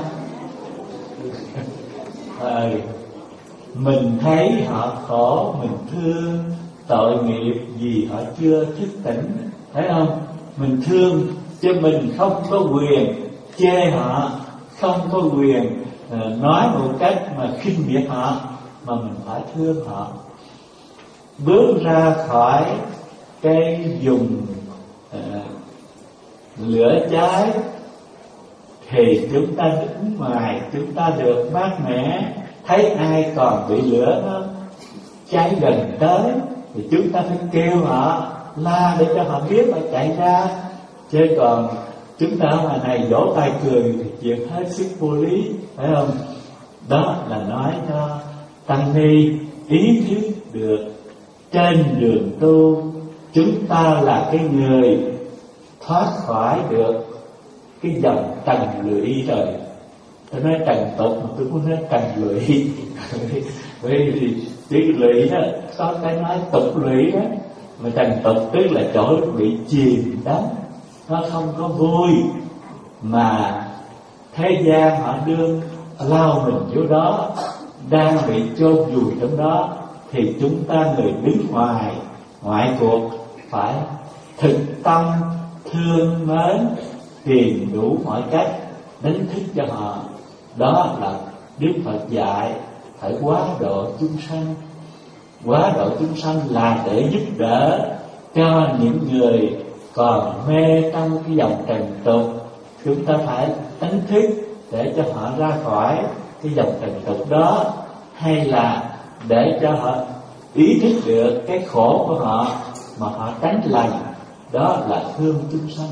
À, mình thấy họ khổ, mình thương, tội nghiệp vì họ chưa thức tỉnh, phải không? Mình thương chứ mình không có quyền chê họ, không có quyền uh, nói một cách mà khinh miệt họ, mà mình phải thương họ. Bước ra khỏi cái vùng uh, lửa cháy thì chúng ta đứng ngoài, chúng ta được mát mẻ. Thấy ai còn bị lửa nó cháy gần tới thì chúng ta phải kêu họ, la để cho họ biết họ chạy ra. Chứ còn chúng ta ở ngoài này vỗ tay cười thì chuyện hết sức vô lý, phải không? Đó là nói cho tăng ni ý thức được trên đường tu chúng ta là cái người thoát khỏi được cái dòng trần lụy rồi. Tôi nói trần tục mà tôi muốn nói trần lụy. Bởi vì chữ lụy đó có cái nói tục lụy đó, mà trần tục tức là chỗ bị chìm đắm, nó không có vui. Mà thế gian họ đương lao mình vô đó, đang bị chôn vùi trong đó, thì chúng ta người đứng ngoài Ngoại cuộc phải thực tâm thương mến, tìm đủ mọi cách đánh thức cho họ. Đó là Đức Phật dạy phải hóa độ chúng sanh. Hóa độ chúng sanh là để giúp đỡ cho những người còn mê trong cái dòng trần tục. Chúng ta phải đánh thức để cho họ ra khỏi cái dòng trần tục đó, hay là để cho họ ý thức được cái khổ của họ mà họ tránh lành. Đó là thương chúng sanh.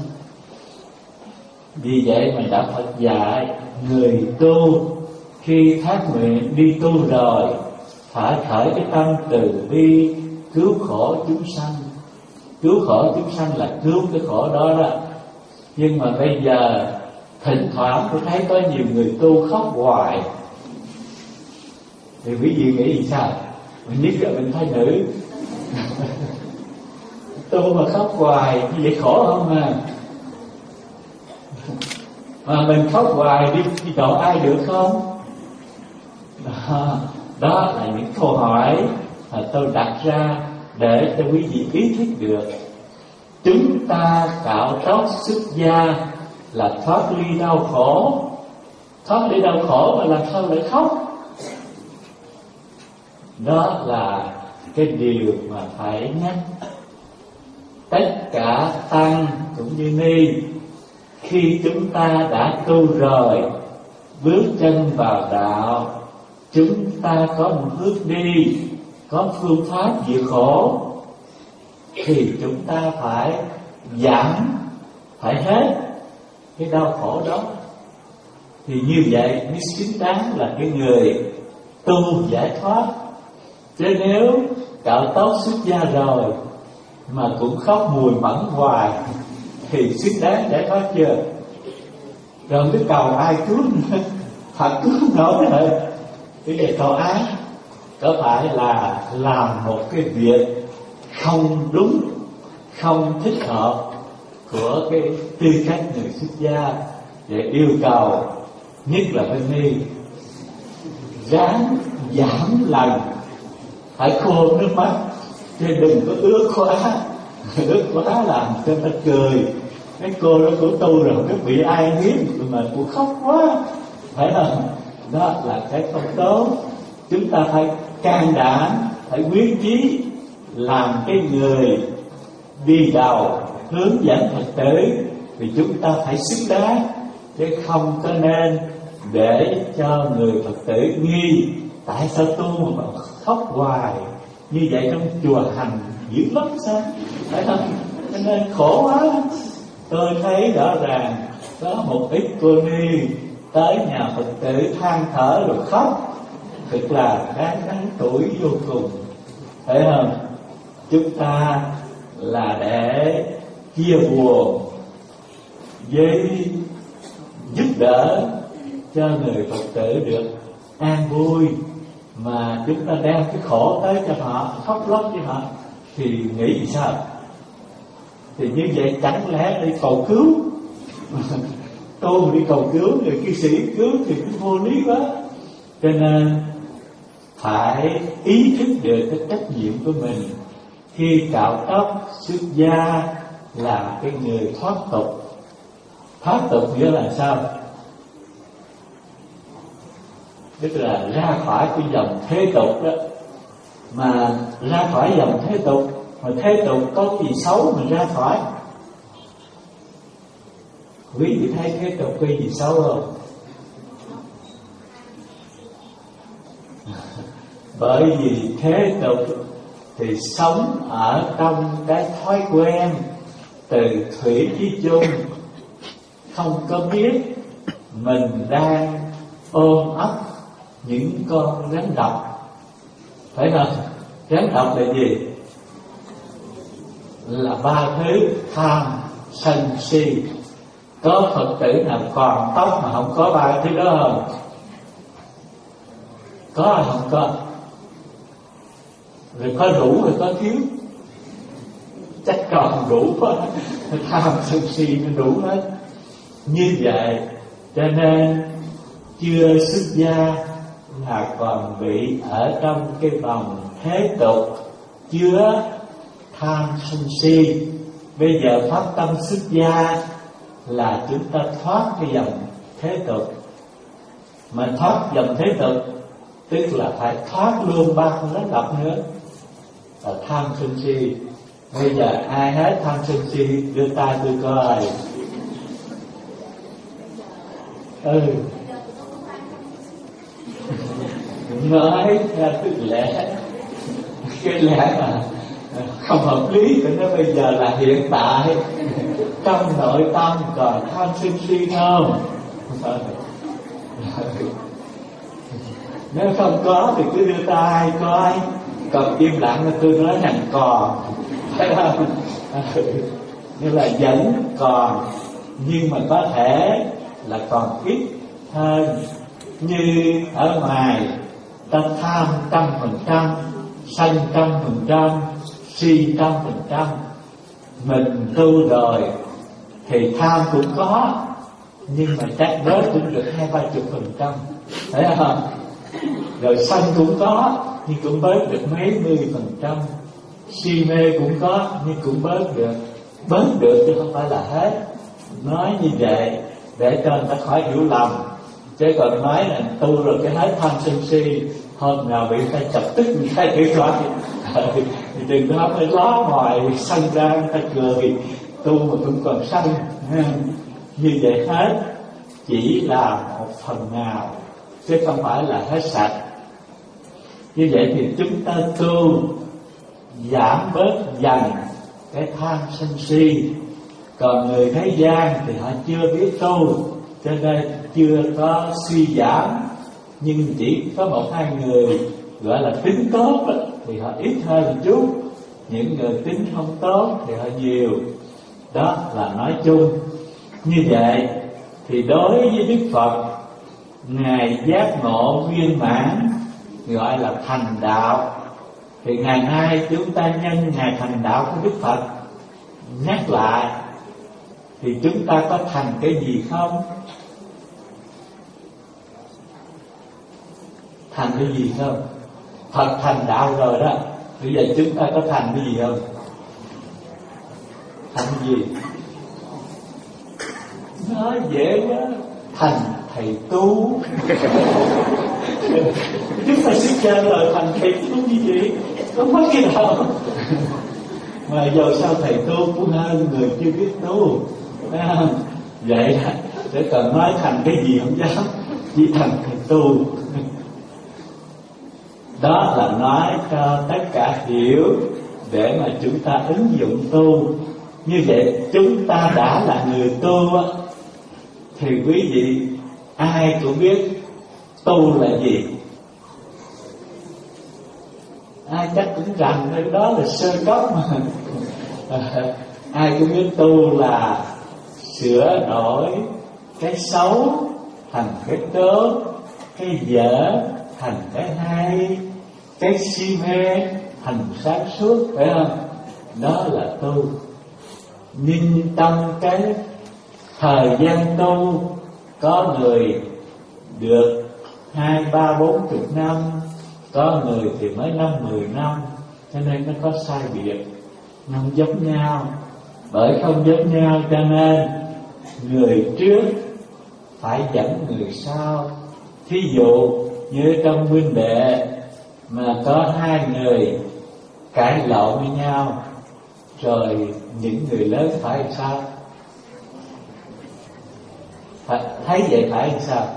Vì vậy mà Đạo Phật dạy người tu khi thác nguyện đi tu rồi phải khởi cái tâm từ bi cứu khổ chúng sanh. Cứu khổ chúng sanh là cứu cái khổ đó đó. Nhưng mà bây giờ thỉnh thoảng tôi thấy có nhiều người tu khóc hoài. Thì quý vị nghĩ gì sao? Mình nhất là mình thấy nữ tu mà khóc hoài như vậy khổ không à? Mà mình khóc hoài đi, đi độ ai được không? Đó, đó là những câu hỏi mà tôi đặt ra để cho quý vị ý thức được. Chúng ta cạo tóc xuất gia là thoát ly đau khổ. Thoát ly đau khổ mà làm sao lại khóc? Đó là cái điều mà phải nhắc. Tất cả tăng cũng như ni, khi chúng ta đã tu rồi, bước chân vào đạo, chúng ta có một hướng đi, có phương pháp diệt khổ, thì chúng ta phải giảm, phải hết cái đau khổ đó. Thì như vậy mới xứng đáng là cái người tu giải thoát. Chứ nếu cạo tóc xuất gia rồi mà cũng khóc mùi mẫn hoài thì xứng đáng giải thoát chưa? Rồi cứ cầu ai cứu nữa, Phật cứu nổi rồi. Bây giờ cầu ai? Có phải là làm một cái việc không đúng, không thích hợp của cái tư cách người xuất gia, để yêu cầu nhất là bên ni ráng giảm lần, phải khô nước mắt, chứ đừng có ướt quá. Ướt quá làm cho ta cười. Cái cô đó cũng tu rồi, nó bị ai hiếp mà cũng khóc quá, phải không? Đó là cái không tốt. Chúng ta phải can đảm, phải quyết chí làm cái người đi đầu hướng dẫn Phật tử, vì chúng ta phải xứng đáng, chứ không có nên để cho người Phật tử nghi tại sao tu mà khóc hoài như vậy trong chùa hành dữ lắm sao, phải không? Cho nên khổ quá. Tôi thấy rõ ràng có một ít cô ni tới nhà Phật tử than thở rồi khóc, thực là đáng đáng tuổi vô cùng, phải không? Chúng ta là để chia buồn với giúp đỡ cho người Phật tử được an vui, mà chúng ta đem cái khổ tới cho họ, khóc lóc với họ, thì nghĩ gì sao? Thì như vậy chẳng lẽ đi cầu cứu tu đi cầu cứu người cư sĩ cứu thì cũng vô lý quá. Cho nên phải ý thức được cái trách nhiệm của mình. Khi cạo tóc xuất gia là cái người thoát tục. Thoát tục nghĩa là sao? Tức là ra khỏi cái dòng thế tục đó. Mà ra khỏi dòng thế tục, mà thế tục có gì xấu mà ra khỏi? Quý vị thấy thế tục có gì xấu không? Bởi vì thế tục thì sống ở trong cái thói quen từ thủy chí chung, không có biết mình đang ôm ấp những con rắn độc, phải không? Rắn độc là gì? Là ba thứ: tham, sân, si. Có Phật tử nào còn tóc mà không có ba thứ đó không? Có hay không có? Rồi có đủ rồi có thiếu? Chắc còn đủ quá. Tham, sân, si nó đủ hết. Như vậy cho nên chưa xuất gia là còn bị ở trong cái vòng thế tục, chưa tham sân si. Bây giờ phát tâm xuất gia là chúng ta thoát cái dòng thế tục. Mà thoát dòng thế tục tức là phải thoát luôn ba con rắn độc nữa, là tham sân si. Bây giờ ai hết tham sân si đưa tay tôi coi. Ừ, nói ra tức lẽ cái lẽ mà không hợp lý của nó bây giờ là hiện tại trong nội tâm còn tham sân si không? Nếu không có thì cứ đưa tay coi, còn im lặng là tôi nói rằng còn, phải không? Như là vẫn còn, nhưng mà có thể là còn ít hơn. Như ở ngoài ta tham trăm phần trăm, sân trăm phần trăm, si trăm phần trăm. Mình tu rồi thì tham cũng có, nhưng mà chắc bớt cũng được hai ba chục phần trăm, thấy không? Rồi sân cũng có, nhưng cũng bớt được mấy mươi phần trăm. Si mê cũng có, nhưng cũng bớt được. Bớt được chứ không phải là hết. Nói như vậy để cho người ta khỏi hiểu lầm. Chứ còn nói là tu rồi cái hết tham sân si, hôm nào bị người ta chọc tức người ta chửi khỏi thì đừng có phải ló ngoài sân ra người ta cười. Tu mà cũng còn sân. Như vậy hết chỉ là một phần nào, chứ không phải là hết sạch. Như vậy thì chúng ta tu giảm bớt dần cái tham sân si. Còn người thế gian thì họ chưa biết tu, cho nên chưa có suy giảm. Nhưng chỉ có một hai người gọi là tính tốt đó, thì họ ít hơn một chút. Những người tính không tốt thì họ nhiều. Đó là nói chung. Như vậy thì đối với Đức Phật, Ngài giác ngộ viên mãn, gọi là thành đạo. Thì ngày nay chúng ta nhân ngày thành đạo của Đức Phật nhắc lại, thì chúng ta có thành cái gì không? Thành cái gì không? Phật thành đạo rồi đó, bây giờ chúng ta có thành cái gì không? Thành cái gì? Nói dễ quá. Thành thầy tu. Chúng ta xuất gia rồi thành thầy tu như vậy, không mất cái đâu. Mà giờ sao thầy tu cũng hơn người chưa biết tu. Vậy đó, để cần nói thành cái gì không dám, chỉ thành thầy tu. Đó là nói cho tất cả hiểu, để mà chúng ta ứng dụng tu. Như vậy chúng ta đã là người tu, thì quý vị ai cũng biết tu là gì. Ai chắc cũng rằng cái đó là sơ cấp mà. Ai cũng biết tu là sửa đổi cái xấu thành cái tốt, cái dở thành cái hay, cái si mê thành sáng suốt, phải không? Đó là tu. Nhưng trong cái thời gian tu, có người được hai ba bốn chục năm, có người thì mới năm mười năm, cho nên nó có sai biệt, không giống nhau. Bởi không giống nhau cho nên người trước phải dẫn người sau. Thí dụ như trong huynh đệ mà có hai người cãi lộn với nhau, rồi những người lớn phải làm sao? Thấy vậy phải làm sao?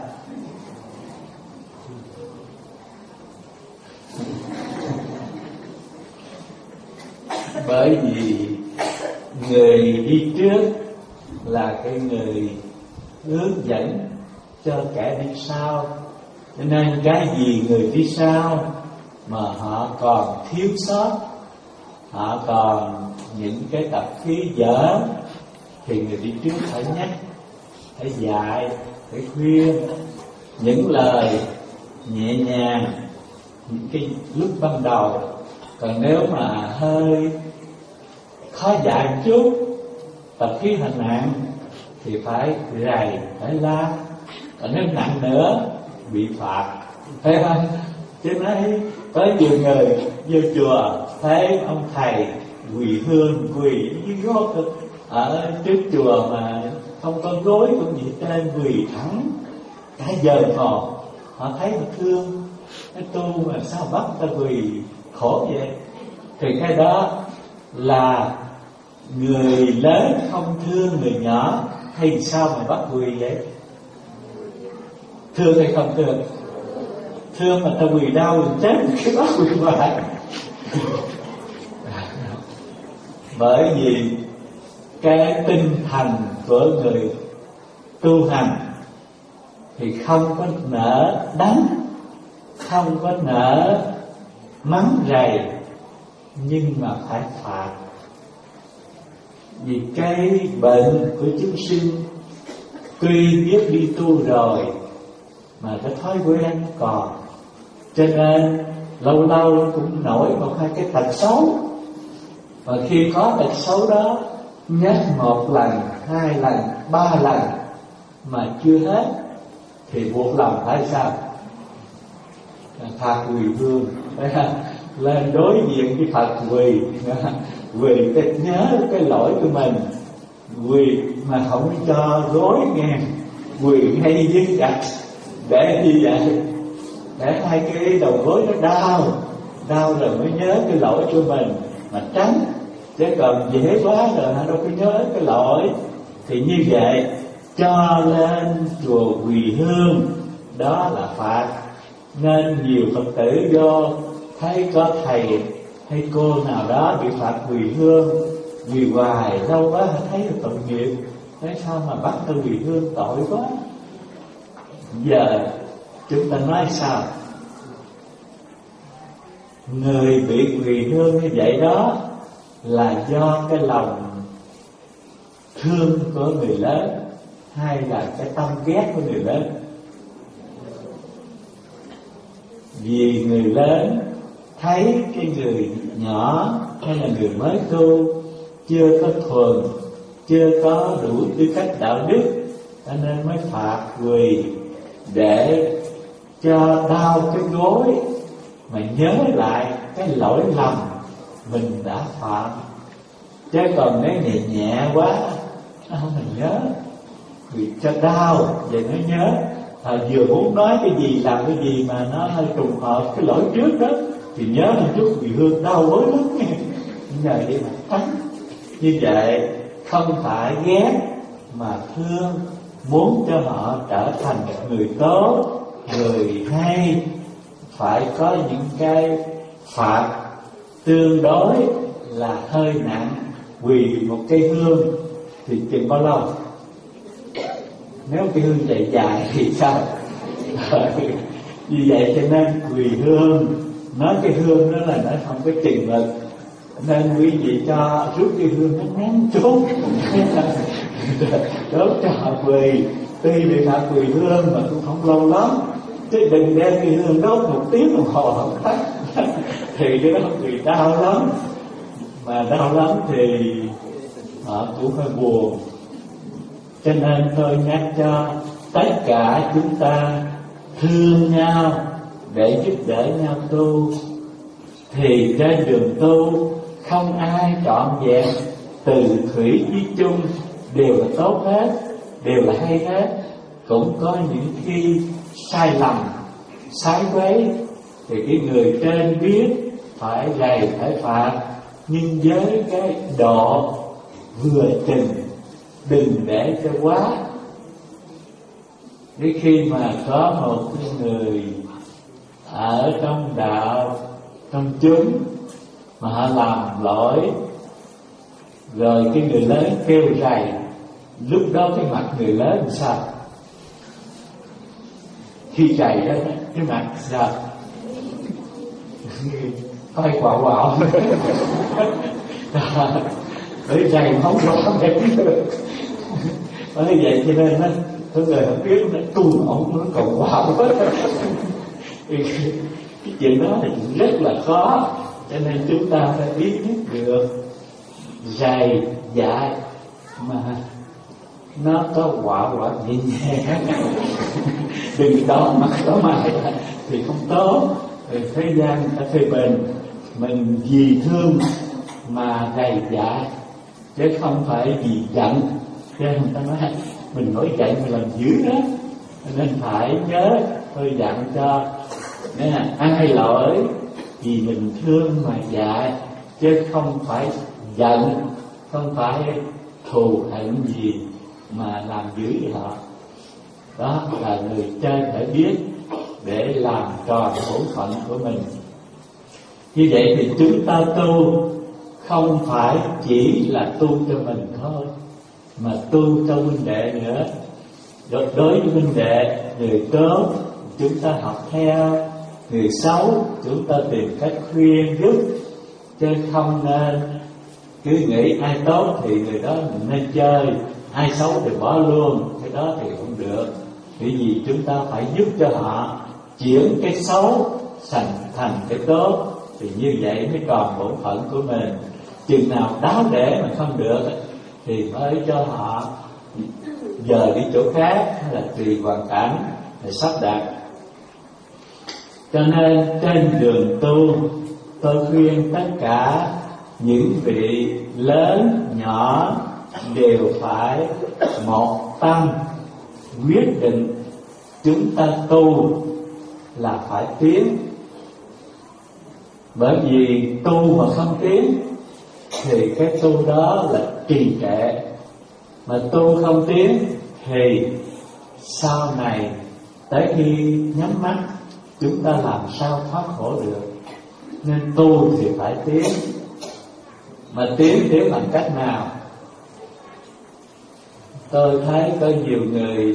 Bởi vì người đi trước là cái người hướng dẫn cho kẻ đi sau, cho nên cái gì người đi sau mà họ còn thiếu sót, họ còn những cái tập khí dở, thì người đi trước phải nhắc, phải dạy, phải khuyên những lời nhẹ nhàng, những cái lúc ban đầu. Còn nếu mà hơi khó dạy một chút, tập khí hành nặng, thì phải rầy, phải la. Còn nếu nặng nữa bị phạt, phải không? Chứ nói có nhiều người vô chùa thấy ông thầy quỳ hương, quỳ dưới gót ở trước chùa mà không có gối cũng vậy, trên quỳ thẳng cả giờ ngồi. Họ thấy mà thương, cái tu mà sao bắt ta quỳ khổ vậy? Thì cái đó là người lớn không thương người nhỏ, hay sao mà bắt quỳ vậy? Thương hay không thương? Thương mà ta quỳ đau thì chết cái bắt quỳ hoài. Bởi vì cái tinh thần của người tu hành thì không có nỡ đánh, không có nỡ mắng rầy, nhưng mà phải phạt. Vì cái bệnh của chúng sinh tuy biết đi tu rồi mà cái thói quen còn, cho nên lâu lâu cũng nổi một hai cái tật xấu. Và khi có tật xấu đó, nhắc một lần, hai lần, ba lần mà chưa hết thì buộc lòng phải sao? Phạt quỳ hương. Lên đối diện cái Phật quỳ, quỳ cái nhớ cái lỗi của mình, quỳ mà không cho gối nghe, quỳ ngay dưới gạch. Để như vậy, để hai cái đầu gối nó đau, đau rồi mới nhớ cái lỗi của mình mà tránh. Chứ còn dễ quá rồi đâu có nhớ cái lỗi. Thì như vậy cho lên chùa quỳ hương, đó là phạt. Nên nhiều Phật tử vô thấy có thầy hay cô nào đó bị phạt quỳ hương, quỳ hoài lâu quá thấy là tội nghiệp. Thế sao mà bắt tôi quỳ hương, tội quá. Giờ chúng ta nói sao? Người bị quỳ hương như vậy đó là do cái lòng thương của người lớn, hay là cái tâm ghét của người lớn. Vì người lớn thấy cái người nhỏ hay là người mới tu chưa có thuần, chưa có đủ tư cách đạo đức, cho nên mới phạt quỳ để cho đau cái gối mà nhớ lại cái lỗi lầm mình đã phạm. Chứ còn nếu nhẹ nhẹ quá nó không mình nhớ, vì cho đau vậy nó nhớ. À, vừa muốn nói cái gì làm cái gì mà nó hơi trùng hợp cái lỗi trước đó thì nhớ một chút quỳ hương đau bối lắm. Nhờ đi mà tránh. Như vậy không phải ghét mà thương, muốn cho họ trở thành người tốt, người hay. Phải có những cái phạt tương đối là hơi nặng. Quỳ một cây hương thì chừng bao lâu? Nếu cái hương chạy dài thì sao? Vì vậy cho nên quỳ hương, nói cái hương đó là nó không có chừng mực, nên quý vị cho rút cái hương nó ngắn chút đốt cho họ quỳ. Tuy bị phạt quỳ hương mà cũng không lâu lắm, chứ đừng đem cái hương đốt một tiếng đồng hồ không tắt thì cái đó quỳ đau lắm. Mà đau lắm thì họ cũng hơi buồn. Cho nên tôi nhắc cho tất cả chúng ta thương nhau để giúp đỡ nhau tu. Thì trên đường tu không ai trọn vẹn, từ thủy chí chung đều là tốt hết, đều là hay hết. Cũng có những khi sai lầm, sai quấy thì cái người trên biết phải rầy, phải phạt, nhưng với cái độ vừa chừng, đừng để cho quá. Đến khi mà có một người ở trong đạo, trong chúng mà họ làm lỗi, rồi cái người lớn kêu rầy, lúc đó cái mặt người lớn làm sao? Khi rầy đó, cái mặt sao? Coi quạo quạo bởi rầy không rõ đẹp được. Bởi vậy cho nên nó có người không biết nó tu ổng nó còn quạo quá. Cái chuyện đó là chuyện rất là khó, cho nên chúng ta phải biết nhất được rầy dạy mà nó có quạo quạo nhẹ nhàng, đừng đó mặt đó mày thì không tốt. Thì thế gian người ta phê bình mình vì thương mà gầy dại, chứ không phải vì giận. Cho nên người ta nói mình nổi giận mình làm dữ đó, nên phải nhớ tôi dặn cho nên là ai lỗi vì mình thương mà dạy, chứ không phải giận, không phải thù hận gì mà làm dữ họ. Đó là người trên phải biết để làm tròn bổn phận của mình. Như vậy thì chúng ta tu không phải chỉ là tu cho mình thôi, mà tu cho huynh đệ nữa. Đối với huynh đệ, người tốt chúng ta học theo, người xấu chúng ta tìm cách khuyên giúp, chứ không nên cứ nghĩ ai tốt thì người đó mình nên chơi, ai xấu thì bỏ luôn, cái đó thì không được. Bởi vì chúng ta phải giúp cho họ chuyển cái xấu thành thành cái tốt, thì như vậy mới còn bổn phận của mình. Chừng nào đáo để mà không được thì mới cho họ giờ đi chỗ khác, hay là tùy hoàn cảnh để sắp đặt. Cho nên trên đường tu, tôi khuyên tất cả những vị lớn nhỏ đều phải một tâm quyết định chúng ta tu là phải tiến. Bởi vì tu mà không tiến thì cái tu đó là trì trệ, mà tu không tiến thì sau này tới khi nhắm mắt chúng ta làm sao thoát khổ được. Nên tu thì phải tiến. Mà tiến tiến bằng cách nào? Tôi thấy có nhiều người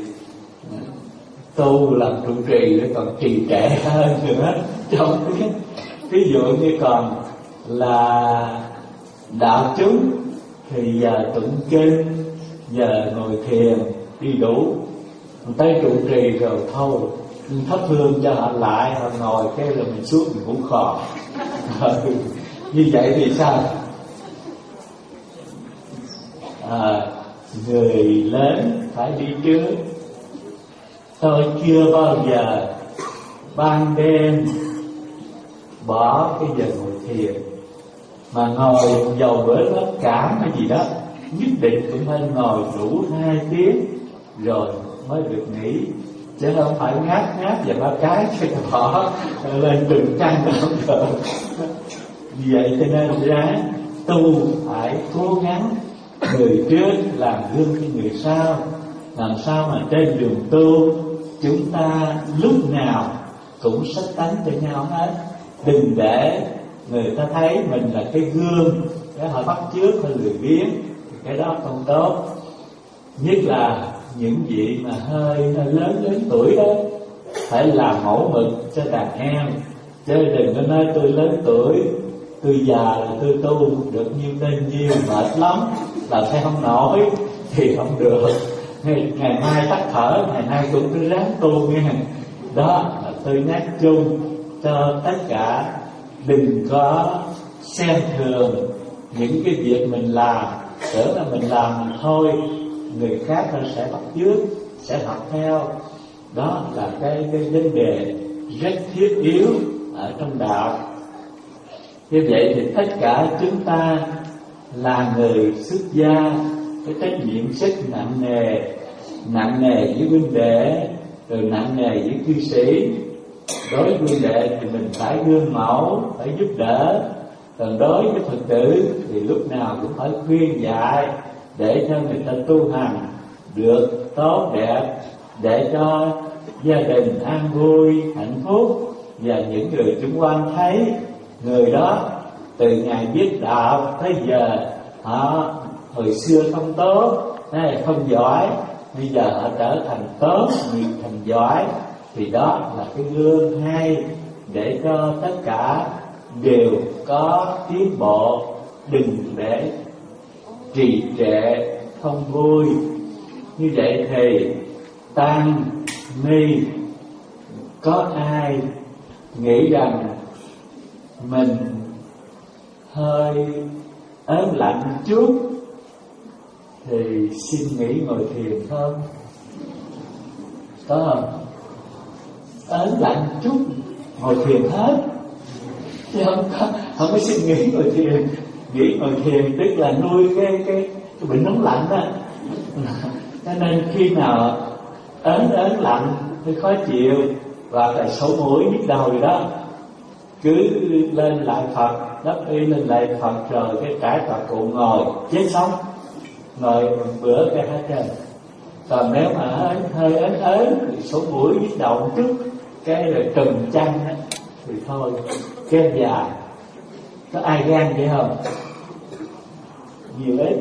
tu làm trụ trì để còn trì trệ hơn nữa trong cái, ví dụ như còn là đạo chúng thì giờ tụng kinh, giờ ngồi thiền đi đủ, tới trụ trì rồi thôi thắp hương cho họ lại, họ ngồi cái rồi mình xuống mình cũng khò. Như vậy thì sao? À, người lớn phải đi trước. Tôi chưa bao giờ ban đêm bỏ cái giờ ngồi thiền, mà ngồi dầu bữa nó cảm hay gì đó nhất định cũng nên ngồi đủ hai tiếng rồi mới được nghỉ, chứ không phải ngáp ngáp và ba cái cái bỏ lên từng trăng không được. Vì vậy cho nên ráng tu phải cố gắng, người trước làm gương cho người sau, làm sao mà trên đường tu chúng ta lúc nào cũng sách tánh cho nhau hết. Đừng để người ta thấy mình là cái gương để họ bắt chước hay lười biếng, cái đó không tốt. Nhất là những vị mà hơi, hơi lớn lớn tuổi đó phải làm mẫu mực cho đàn em, chứ đừng có nói tôi lớn tuổi, tôi già là tôi tu được nhiêu tên nhiêu, mệt lắm làm sao không nổi thì không được. Ngày, ngày mai tắt thở, ngày nay cũng cứ ráng tu nghe. Đó là tôi nhắc chung cho tất cả, đừng có xem thường những cái việc mình làm, tưởng là mình làm thôi người khác nó sẽ bắt chước, sẽ học theo. Đó là cái, cái vấn đề rất thiết yếu ở trong đạo. Như vậy thì tất cả chúng ta là người xuất gia, cái trách nhiệm rất nặng nề, nặng nề với huynh đệ, rồi nặng nề với cư sĩ. Đối với huynh đệ thì mình phải gương mẫu, phải giúp đỡ. Còn đối với Phật tử thì lúc nào cũng phải khuyên dạy để cho người ta tu hành được tốt đẹp, để cho gia đình an vui, hạnh phúc. Và những người xung quanh thấy người đó từ ngày biết đạo tới giờ họ hồi xưa không tốt, hay không giỏi, bây giờ họ trở thành tốt, người thành giỏi, thì đó là cái gương hay để cho tất cả đều có tiến bộ. Đừng để trì trệ không vui. Như vậy thì tăng ni có ai nghĩ rằng mình hơi ớn lạnh chút thì xin nghỉ ngồi thiền không? Có không? Ớn lạnh chút ngồi thiền hết, chứ không có, không có xin nghỉ ngồi thiền. nghĩ ngồi thiền tức là nuôi cái cái, cái bệnh nóng lạnh đó. Cho nên khi nào ớn ớn lạnh hơi khó chịu và phải sổ mũi nhức đầu gì đó, cứ lên lại Phật, đắp y lên lại Phật, rồi cái trải Phật cụ ngồi chết sống, ngồi bữa cái hết trơn. Còn nếu mà hơi hơi ớn ớn thì sổ mũi nhức đầu một chút, cái rồi trùm chăn đó, thì thôi kéo dài. Có ai gan vậy không? Nhiều ít.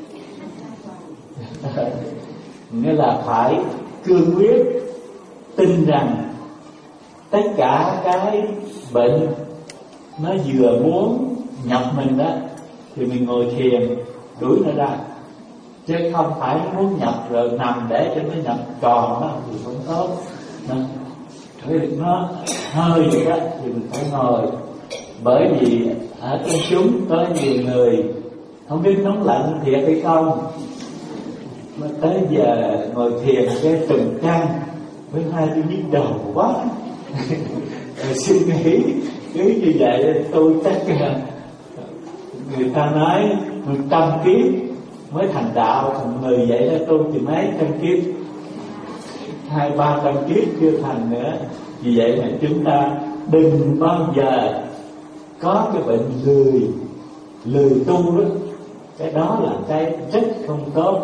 Nghĩa là phải cương quyết tin rằng tất cả cái bệnh nó vừa muốn nhập mình đó thì mình ngồi thiền đuổi nó ra, chứ không phải nó muốn nhập rồi nằm để cho nó nhập tròn đó thì không tốt. Nó, nó hơi vậy đó thì mình phải ngồi. Bởi vì ở trong chúng có nhiều người không biết nóng lạnh thiệt hay không, mà tới giờ ngồi thiền cái trùm chăn với hai tôi nhức đầu quá. Suy nghĩ cứ như vậy tôi chắc người ta nói một trăm kiếp mới thành đạo, thành người vậy đó. Tôi thì mấy trăm kiếp, hai ba trăm kiếp chưa thành nữa. Vì vậy mà chúng ta đừng bao giờ có cái bệnh lười lười tu đó. Cái đó là cái rất không tốt.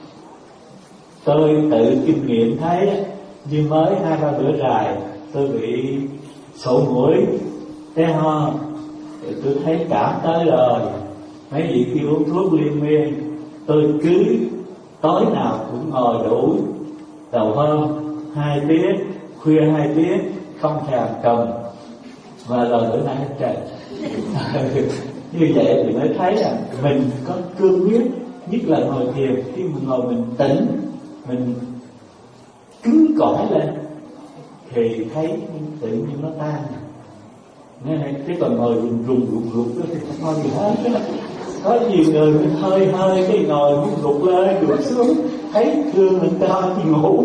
Tôi tự kinh nghiệm thấy, như mới hai ba bữa dài tôi bị sổ mũi, té ho, thì tôi thấy cảm tới rồi. Mấy vị khi uống thuốc liên miên, tôi cứ tối nào cũng ngồi đủ đầu hôm hai tiếng, khuya hai tiếng, không thèm cầm. Và rồi bữa nay hết trời. Như vậy thì mới thấy là mình có cương quyết. Nhất là ngồi thiền, khi mình ngồi mình tỉnh, mình cứng cỏi lên thì thấy tự nhiên nó tan. Nghe này, cái còn ngồi rùng rùng rụng rụng đó thì không có gì hết. Có nhiều người mình hơi hơi cái ngồi muốn rụt lên rụt xuống, thấy thương mình to thì ngủ.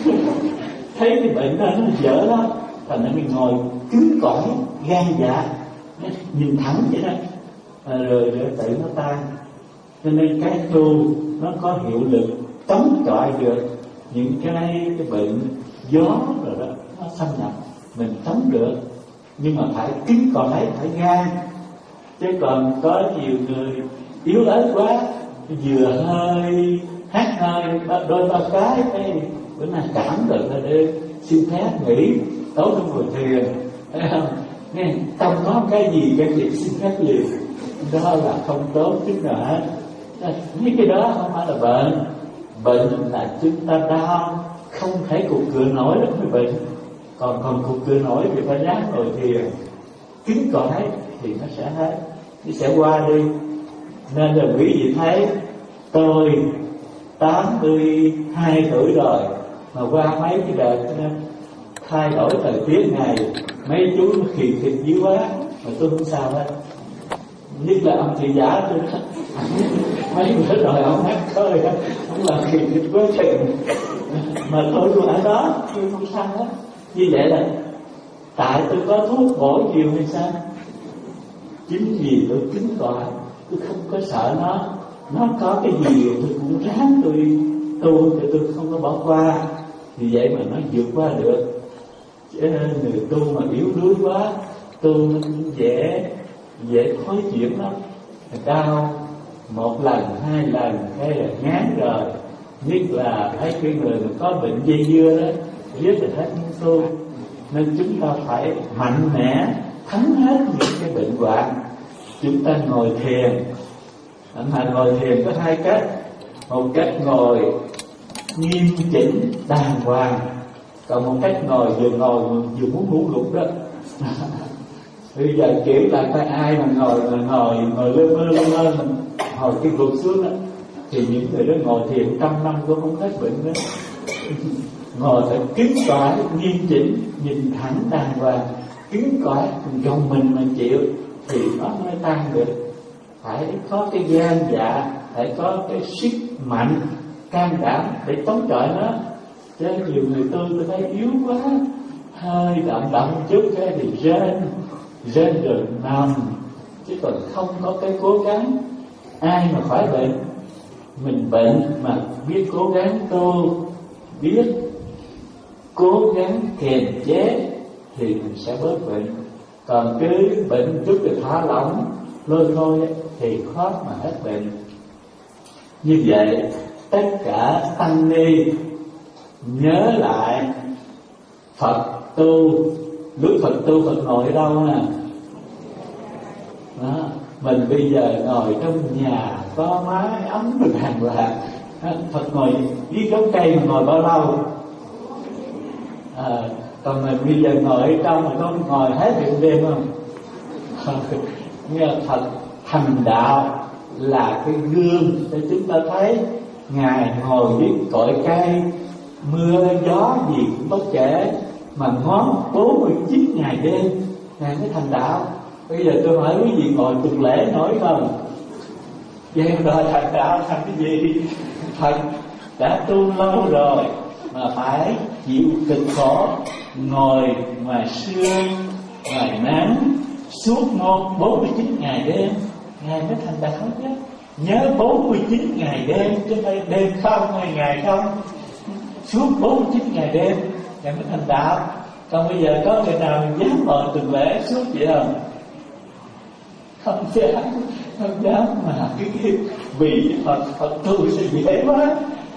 Thấy cái bệnh đó nó dở lắm. Thành ra mình ngồi cứng cỏi, gan dạ, nhìn thẳng vậy đó, à, rồi, rồi tự nó tan. Cho nên cái tu nó có hiệu lực chống chọi được những cái cái bệnh gió rồi đó nó xâm nhập, mình chống được. Nhưng mà phải cứng cỏi, phải gan. Chứ còn có nhiều người yếu ớt quá, vừa hơi hát hơi đôi ba cái cái bữa nay cảm được là đi xin phép nghỉ, tối trong ngồi thiền, thấy không? Nghe không có cái gì cái việc xin phép liền, đó là không tốt chút nào hết. Những cái đó không phải là bệnh. Bệnh là chúng ta đau, không thể cục cựa nổi đó mới bệnh. Còn còn cục cựa nổi thì phải ráng ngồi thiền, cứng cỏi thì nó sẽ hết, nó sẽ qua đi. Nên là quý vị thấy tôi tám mươi hai tuổi rồi mà qua mấy cái đợt thay đổi thời tiết này, mấy chú nó khì khịt dữ quá mà tôi không sao hết. Nhất là ông thị giả tôi đó, mấy bữa rồi ông hát thôi đó, ông là khì khịt quá chừng mà tôi luôn ở đó, tôi không sao hết. Như vậy là tại tôi có thuốc bổ nhiều hay sao? Chính vì tôi cứng cỏi, tôi không có sợ nó. Nó có cái gì tôi cũng ráng tôi tu, thì tôi không có bỏ qua. Vì vậy mà nó vượt qua được. Chứ người tu mà yếu đuối quá, tu nó cũng dễ dễ khó chuyển lắm. Đau một lần hai lần cái là ngán rồi. Nhất là thấy cái người mà có bệnh dây dưa đó, rất là hết muốn tu. Nên chúng ta phải mạnh mẽ thắng hết những cái bệnh hoạn. Chúng ta ngồi thiền, mà ngồi thiền có hai cách. Một cách ngồi nghiêm chỉnh đàng hoàng, còn một cách ngồi vừa ngồi vừa muốn ngủ gục đó. Bây giờ kiểu là tay ai mà ngồi mà ngồi ngồi lơ mơ lơ mơ mình hồi cái gục xuống đó, thì những người đó ngồi thiền trăm năm cũng không hết bệnh đó. Ngồi phải cứng cỏi, nghiêm chỉnh, nhìn thẳng đàng hoàng, cứng cỏi, gồng mình mà chịu thì nó mới tan được. Phải có cái gan dạ, phải có cái sức mạnh, can đảm để chống chọi nó. Chứ nhiều người tôi tôi thấy yếu quá, hơi động động chút cái thì rên, rên rồi nằm, chứ còn không có cái cố gắng. Ai mà khỏi bệnh? Mình bệnh mà biết cố gắng tu, biết cố gắng kiềm chế thì mình sẽ bớt bệnh. Còn cứ bệnh chút thì thả lỏng lôi thôi thì khó mà hết bệnh. Như vậy tất cả tăng ni nhớ lại Phật tu. Lúc Phật tu, Phật ngồi ở đâu nè? Đó, mình bây giờ ngồi trong nhà có mái ấm mình hàng loạt. Phật ngồi dưới gốc cây mà ngồi bao lâu? À, còn mình bây giờ ngồi ở trong mà có ngồi hết được đêm không? Nghe Phật thành đạo là cái gương để chúng ta thấy Ngài ngồi dưới cội cây, mưa gió gì cũng bất kể, mà ngón bốn mươi chín ngày đêm Ngài mới thành đạo. Bây giờ tôi hỏi quý vị ngồi tuần lễ nổi không? Vậy rồi thành đạo thành cái gì? Phật đã tu lâu rồi mà phải chịu cực khổ, ngồi ngoài sương, ngoài nắng suốt một bốn mươi chín ngày đêm, Ngài mới thành đạo chứ. Nhớ bốn mươi chín ngày đêm, chứ không phải đêm không hay ngày không. Suốt bốn mươi chín ngày đêm Ngài mới thành đạo. Còn bây giờ có người nào dám ngồi tuần lễ suốt vậy không? Không dám, không dám mà cái kia vì Phật Phật tu sẽ dễ quá.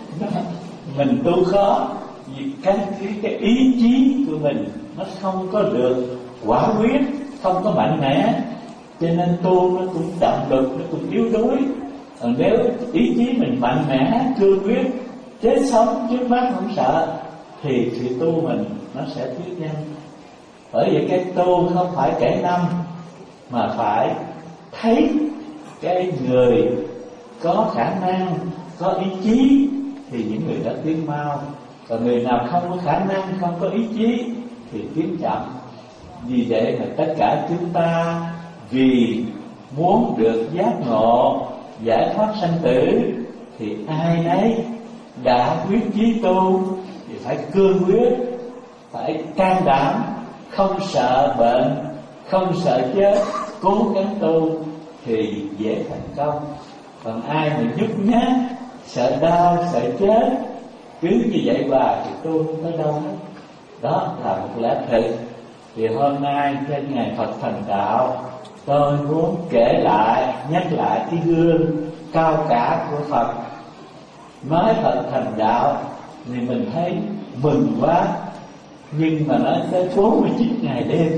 Mình tu khó vì cái, cái, cái ý chí của mình nó không có được quả quyết, không có mạnh mẽ, cho nên tu nó cũng chậm lực, nó cũng yếu đuối. Còn nếu ý chí mình mạnh mẽ, cương quyết, chết sống trước mắt không sợ, thì sự tu mình nó sẽ tiến nhanh. Bởi vậy cái tu không phải kể năm, mà phải thấy cái người có khả năng, có ý chí thì những người đó tiến mau. Còn người nào không có khả năng, không có ý chí thì tiến chậm. Vì vậy mà tất cả chúng ta vì muốn được giác ngộ, giải thoát sanh tử, thì ai nấy đã quyết chí tu thì phải cương quyết, phải can đảm, không sợ bệnh, không sợ chết, cố gắng tu thì dễ thành công. Còn ai mà nhút nhát, sợ đau, sợ chết, cứ như vậy và thì tu không tới đâu hết. Đó là một lẽ thực. Thì hôm nay trên ngày Phật thành đạo, tôi muốn kể lại, nhắc lại cái gương cao cả của Phật. Nói Phật thành đạo thì mình thấy mừng quá, nhưng mà nói tới bốn mươi chín ngày đêm,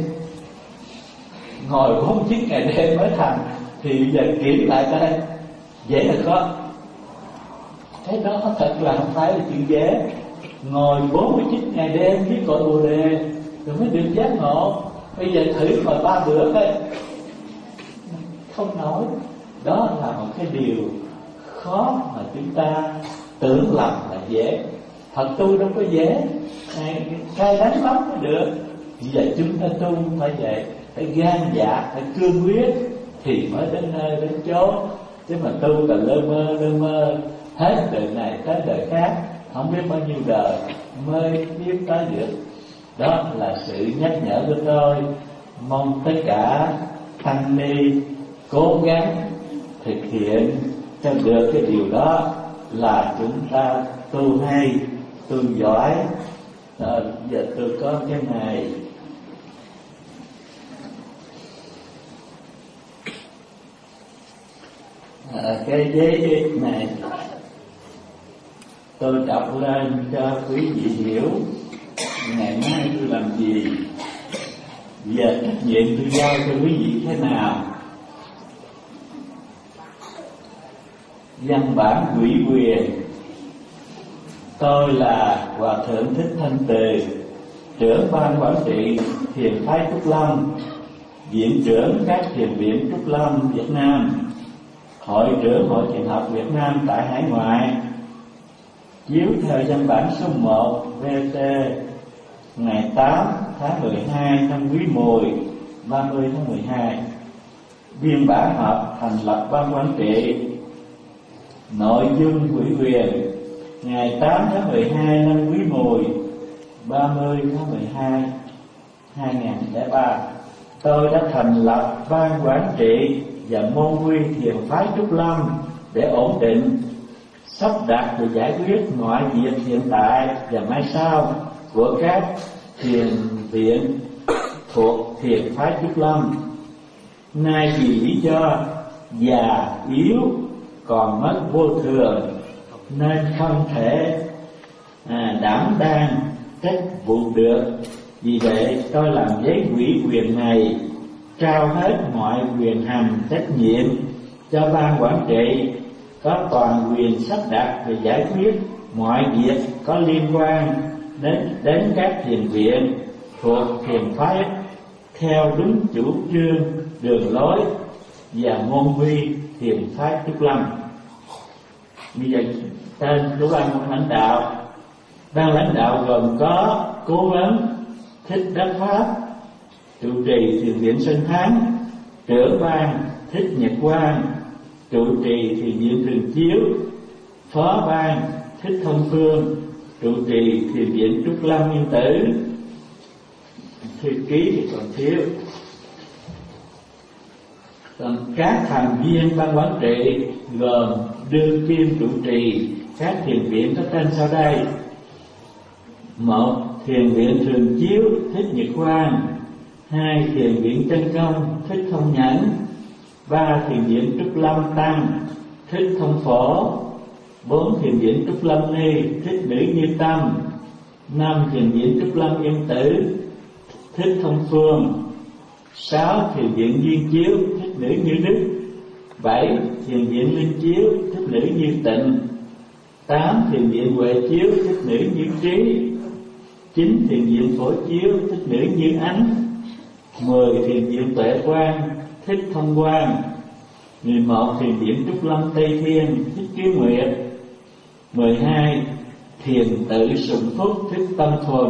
ngồi bốn mươi chín ngày đêm mới thành, thì giờ kiểm lại đây dễ là khó. Thế đó thật là không phải là chuyện dễ. Ngồi bốn mươi chín ngày đêm với cội Bồ Đề rồi mới được giác ngộ. Bây giờ thử ngồi ba bữa thôi, không nổi. Đó là một cái điều khó mà chúng ta tưởng lầm là dễ. Thật tu đâu có dễ, cay đắng lắm mới được. Vì vậy chúng ta tu phải vậy, phải gan dạ, phải cương quyết thì mới đến nơi đến chốn. Chứ mà tu là lơ mơ lơ mơ hết đời này tới đời khác, không biết bao nhiêu đời mới biết tới được. Đó là sự nhắc nhở của tôi. Mong tất cả tăng ni cố gắng thực hiện cho được cái điều đó, là chúng ta tu hay, tu giỏi. À, giờ tôi có cái này. À, cái giấy này tôi đọc lên cho quý vị hiểu ngày mai tôi làm gì, giờ trách nhiệm tôi giao cho quý vị thế nào. Văn bản ủy quyền. Tôi là Hòa Thượng Thích Thanh Từ, trưởng ban quản trị Thiền Phái Trúc Lâm, viện trưởng các thiền viện Trúc Lâm Việt Nam, hội trưởng Hội Thiền học Việt Nam tại hải ngoại. Chiếu theo văn bản số một vê tê ngày tám tháng mười hai năm Quý Mùi, ba mươi tháng mười hai. Biên bản họp thành lập ban quản trị. Nội dung ủy quyền ngày tám tháng mười hai năm Quý Mùi, ba mươi tháng mười hai hai nghìn lẻ ba. tôi đã thành lập ban quản trị và môn quy thiền phái Trúc Lâm để ổn định, sắp đặt và giải quyết mọi việc hiện tại và mai sau của các thiền viện thuộc thiền phái Trúc Lâm. Nay vì lý do già yếu còn mất vô thường nên không thể à, đảm đang trách vụ được. Vì vậy tôi làm giấy ủy quyền này, trao hết mọi quyền hành trách nhiệm cho ban quản trị, có toàn quyền sắp đặt và giải quyết mọi việc có liên quan đến đến các thiền viện thuộc thiền phái theo đúng chủ trương, đường lối và môn quy thiền phái Trúc Lâm. Bây giờ tên của ban lãnh đạo, ban lãnh đạo gồm có cố vấn Thích Đắc Pháp, trụ trì thiền viện Sơn Thắng, trưởng ban Thích Nhật Quang, trụ trì thiền viện Trường Chiếu, phó ban Thích Thông Phương, trụ trì thiền viện Trúc Lâm Yên Tử. Thư ký thì còn thiếu. Còn các thành viên ban quản trị gồm đương kim trụ trì các thiền viện có tên sau đây: một, thiền viện Trường Chiếu Thích Nhật Quang; hai, thiền viện Chân Công Thích Thông Nhẫn; ba, thiền viện Trúc Lâm Tăng Thích Thông Phổ; bốn, thiền viện Trúc Lâm Ni Thích Nữ Như Tâm; năm, thiền viện Trúc Lâm Yên Tử Thích Thông Phương; sáu, thiền viện Duyên Chiếu Thích Nữ Như Đức; bảy, thiền viện Linh Chiếu Thích Nữ Như Tịnh; tám, thiền viện Huệ Chiếu Thích Nữ Như Trí; chín, thiền viện Phổ Chiếu Thích Nữ Như Ánh; mười, thiền viện Tuệ Quang Thích Thông Quang; mười một, thiền viện Trúc Lâm Tây Thiên Thích Kiến Nguyệt; mười hai, thiền tự Sùng Phúc Thích Tâm Thuần.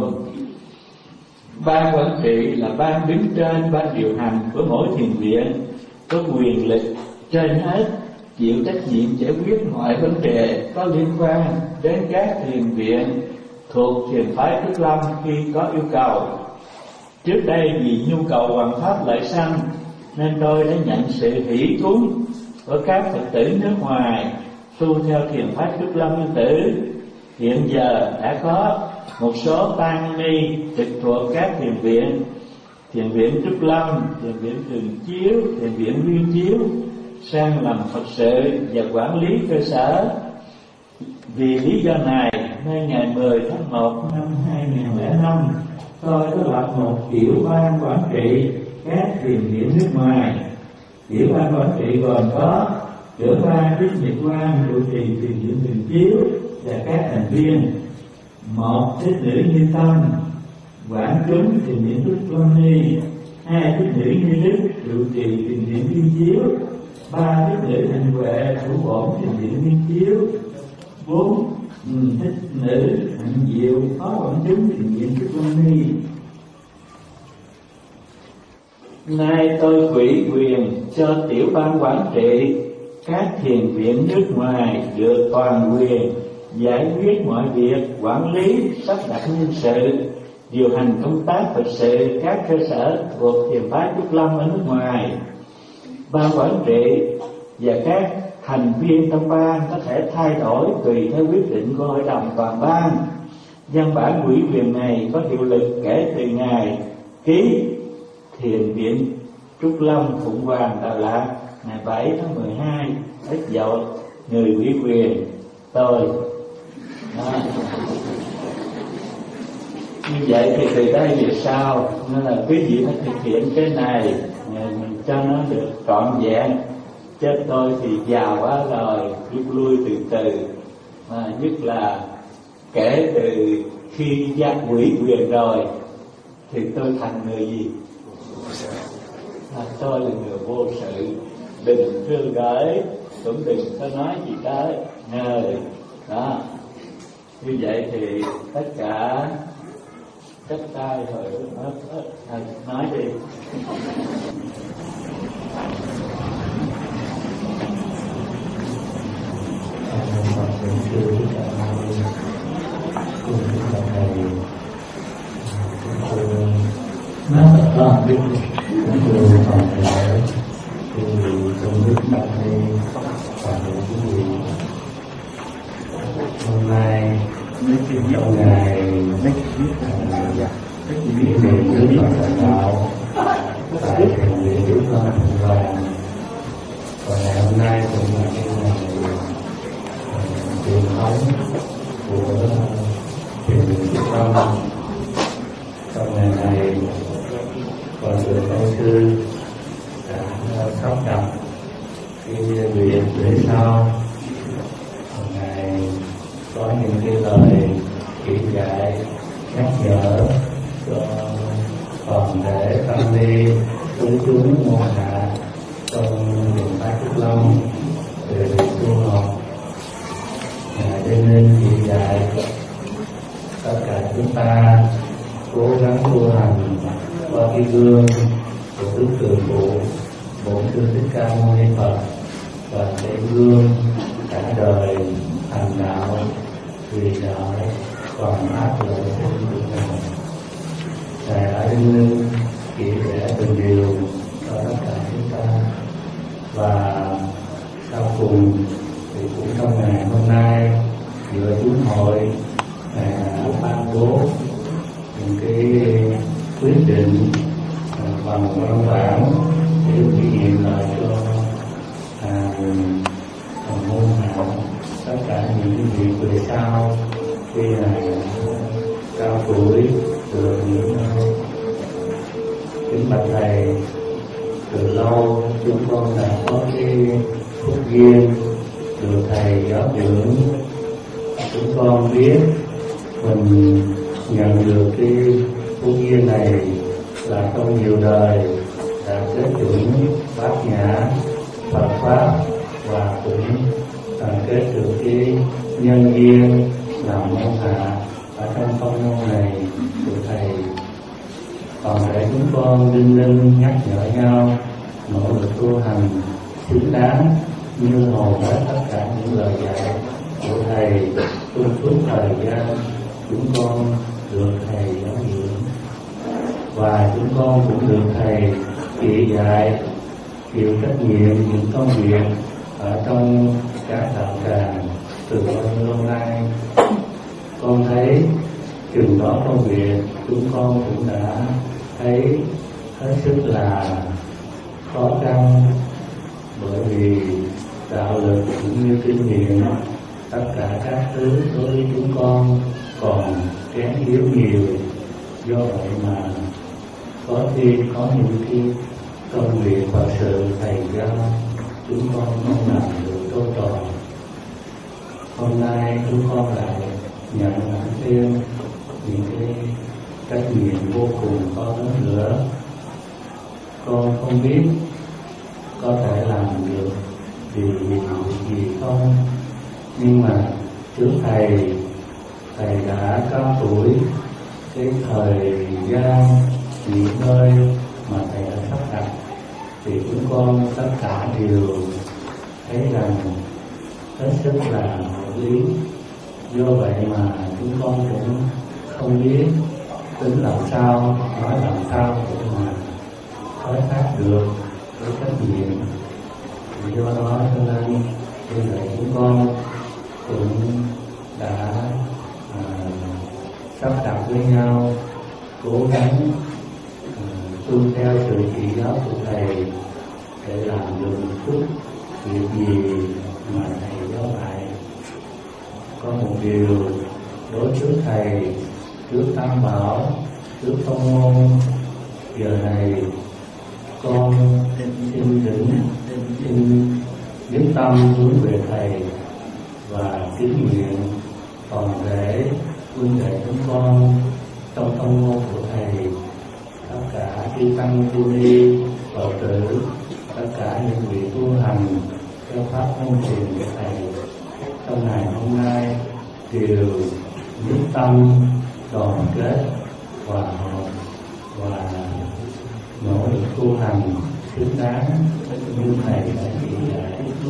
Ban quản trị là ban đứng trên ban điều hành của mỗi thiền viện, có quyền lực trên hết, chịu trách nhiệm giải quyết mọi vấn đề có liên quan đến các thiền viện thuộc thiền phái Trúc Lâm khi có yêu cầu. Trước đây vì nhu cầu hoàn pháp lợi sanh nên tôi đã nhận sự hỷ cúng của các Phật tử nước ngoài tu theo thiền phái Trúc Lâm Yên Tử. Hiện giờ đã có một số tăng ni trực thuộc các thiền viện: thiền viện Trúc Lâm, thiền viện Trường Chiếu, thiền viện Nguyên Chiếu sang làm Phật sự và quản lý cơ sở. Vì lý do này nên ngày mười tháng một năm hai nghìn không trăm lẻ năm, tôi đã lập một tiểu ban quản trị các thiền viện nước ngoài. Tiểu ban quản trị gồm có trưởng ban Thích Nhật Quang trụ trì thiền viện Trường Chiếu và các thành viên: một, Thích Nữ Như Tâm quản chúng thiền viện Trúc Lâm Ni; hai, Thích Nữ Như Đức trụ trì thiền viện Viên Chiếu; ba, Thích Nữ Thành Huệ thủ bổn thiền viện Viên Chiếu; bốn, Thích Nữ Hạnh Diệu phó quản chúng thiền viện Trúc Lâm Ni. Nay tôi ủy quyền cho tiểu ban quản trị các thiền viện nước ngoài được toàn quyền giải quyết mọi việc quản lý, sắp đặt nhân sự, điều hành công tác Phật sự các cơ sở thuộc thiền phái Trúc Lâm ở nước ngoài. Ban quản trị và các thành viên trong ban có thể thay đổi tùy theo quyết định của hội đồng toàn ban. Văn bản ủy quyền này có hiệu lực kể từ ngày ký thiền viện Trúc Lâm Phụng Hoàng Đà Lạt ngày bảy tháng mười hai. Đức dậu người ủy quyền tôi. Đó. Như vậy thì từ đây về sau nên là quý vị phải thực hiện cái này cho nó được trọn vẹn. Chứ tôi thì già quá rồi, rút lui từ từ, mà nhất là kể từ khi giác ủy quyền rồi thì tôi thành người gì? À, tôi là người vô sự, đừng thương gửi, cũng đừng có nói gì tới ngờ. Đó, như vậy thì tất cả chấp tay rồi thầy nói đi. nó thật con biết cũng từ toàn thể thì trong biết đặt đi toàn thể quý vị hôm nay trong ngày kỷ niệm Đức Phật Thành Đạo tại thiền viện Đức Phật Thành Vàng, và ngày hôm nay cũng là cái ngày truyền thống của thiền viện Đức Phật. Trong ngày này còn được ông sư đã sắp đặt cái việc để sau ngài có những cái lời chỉ dạy nhắc nhở cho toàn thể tăng ni chúng chúng môn hạ trong miền Bắc Phước Long về việc tu học. Ngài cho nên chỉ dạy tất cả chúng ta cố gắng tu hành qua cái gương của Đức Từ Phụ Bổn Sư Thích Ca Mâu Ni Phật, và cái gương cả đời thành đạo vì đạo còn áp lợi sinh của Ngài. Ngài đã đương linh chỉ vẽ từng điều cho tất cả chúng ta, và sau cùng thì cũng trong ngày hôm nay giữa chúng hội Ngài đã ban bố những cái quyết định bằng văn bản để ghi nhận lại cho à, môn hạ tất cả những cái việc về sau khi là cao tuổi được những kính bạch thầy. Từ lâu chúng con đã có cái phúc duyên được thầy giáo dưỡng. Chúng con biết mình nhận được cái phúc duyên này là trong nhiều đời đã kết chuẩn bát nhã Phật pháp, và cũng đã kết được cái nhân duyên làm môn hạ ở trong phong môn này của thầy. Còn để chúng con đinh ninh nhắc nhở nhau nỗ lực tu hành xứng đáng như hầu hết tất cả những lời dạy của thầy trong suốt thời gian chúng con được thầy giáo dưỡng, và chúng con cũng được thầy chỉ dạy chịu trách nhiệm những công việc ở trong các đạo tràng từ bao lâu nay. Con thấy chừng đó công việc chúng con cũng đã thấy hết sức là khó khăn, bởi vì đạo lực cũng như kinh nghiệm tất cả các thứ đối với chúng con còn kém yếu nhiều. Do vậy mà có khi có những cái công việc và sự thầy giáo chúng con không làm được tốt tròn. Hôm nay chúng con lại nhận lãnh thêm những cái trách nhiệm vô cùng to lớn nữa. Con không biết có thể làm được điều gì, gì không, nhưng mà trước thầy thầy đã cao tuổi, cái thời gian nghỉ ngơi mà thầy đã sắp đặt thì chúng con tất cả đều thấy rằng hết sức là hợp lý. Do vậy mà chúng con cũng không biết tính làm sao, nói làm sao để mà khai thác được cái trách nhiệm. Do đó cho nên như vậy chúng con cũng đã à, sắp đặt với nhau cố gắng à, tuân theo sự chỉ giáo của thầy để làm được một chút việc gì mà thầy giáo lại. Có một điều đối trước thầy, trước Tam Bảo, trước Phong Môn, giờ này con xin đỉnh xin nhất tâm hướng về thầy và kính nguyện toàn thể huynh đệ chúng con trong tông môn của thầy, tất cả chư tăng tu ni Phật tử, tất cả những vị tu hành theo pháp môn thiền của thầy trong ngày hôm nay đều nhất tâm đoàn kết hòa hợp và nỗ lực tu hành xứng đáng như thầy đã chỉ dạy.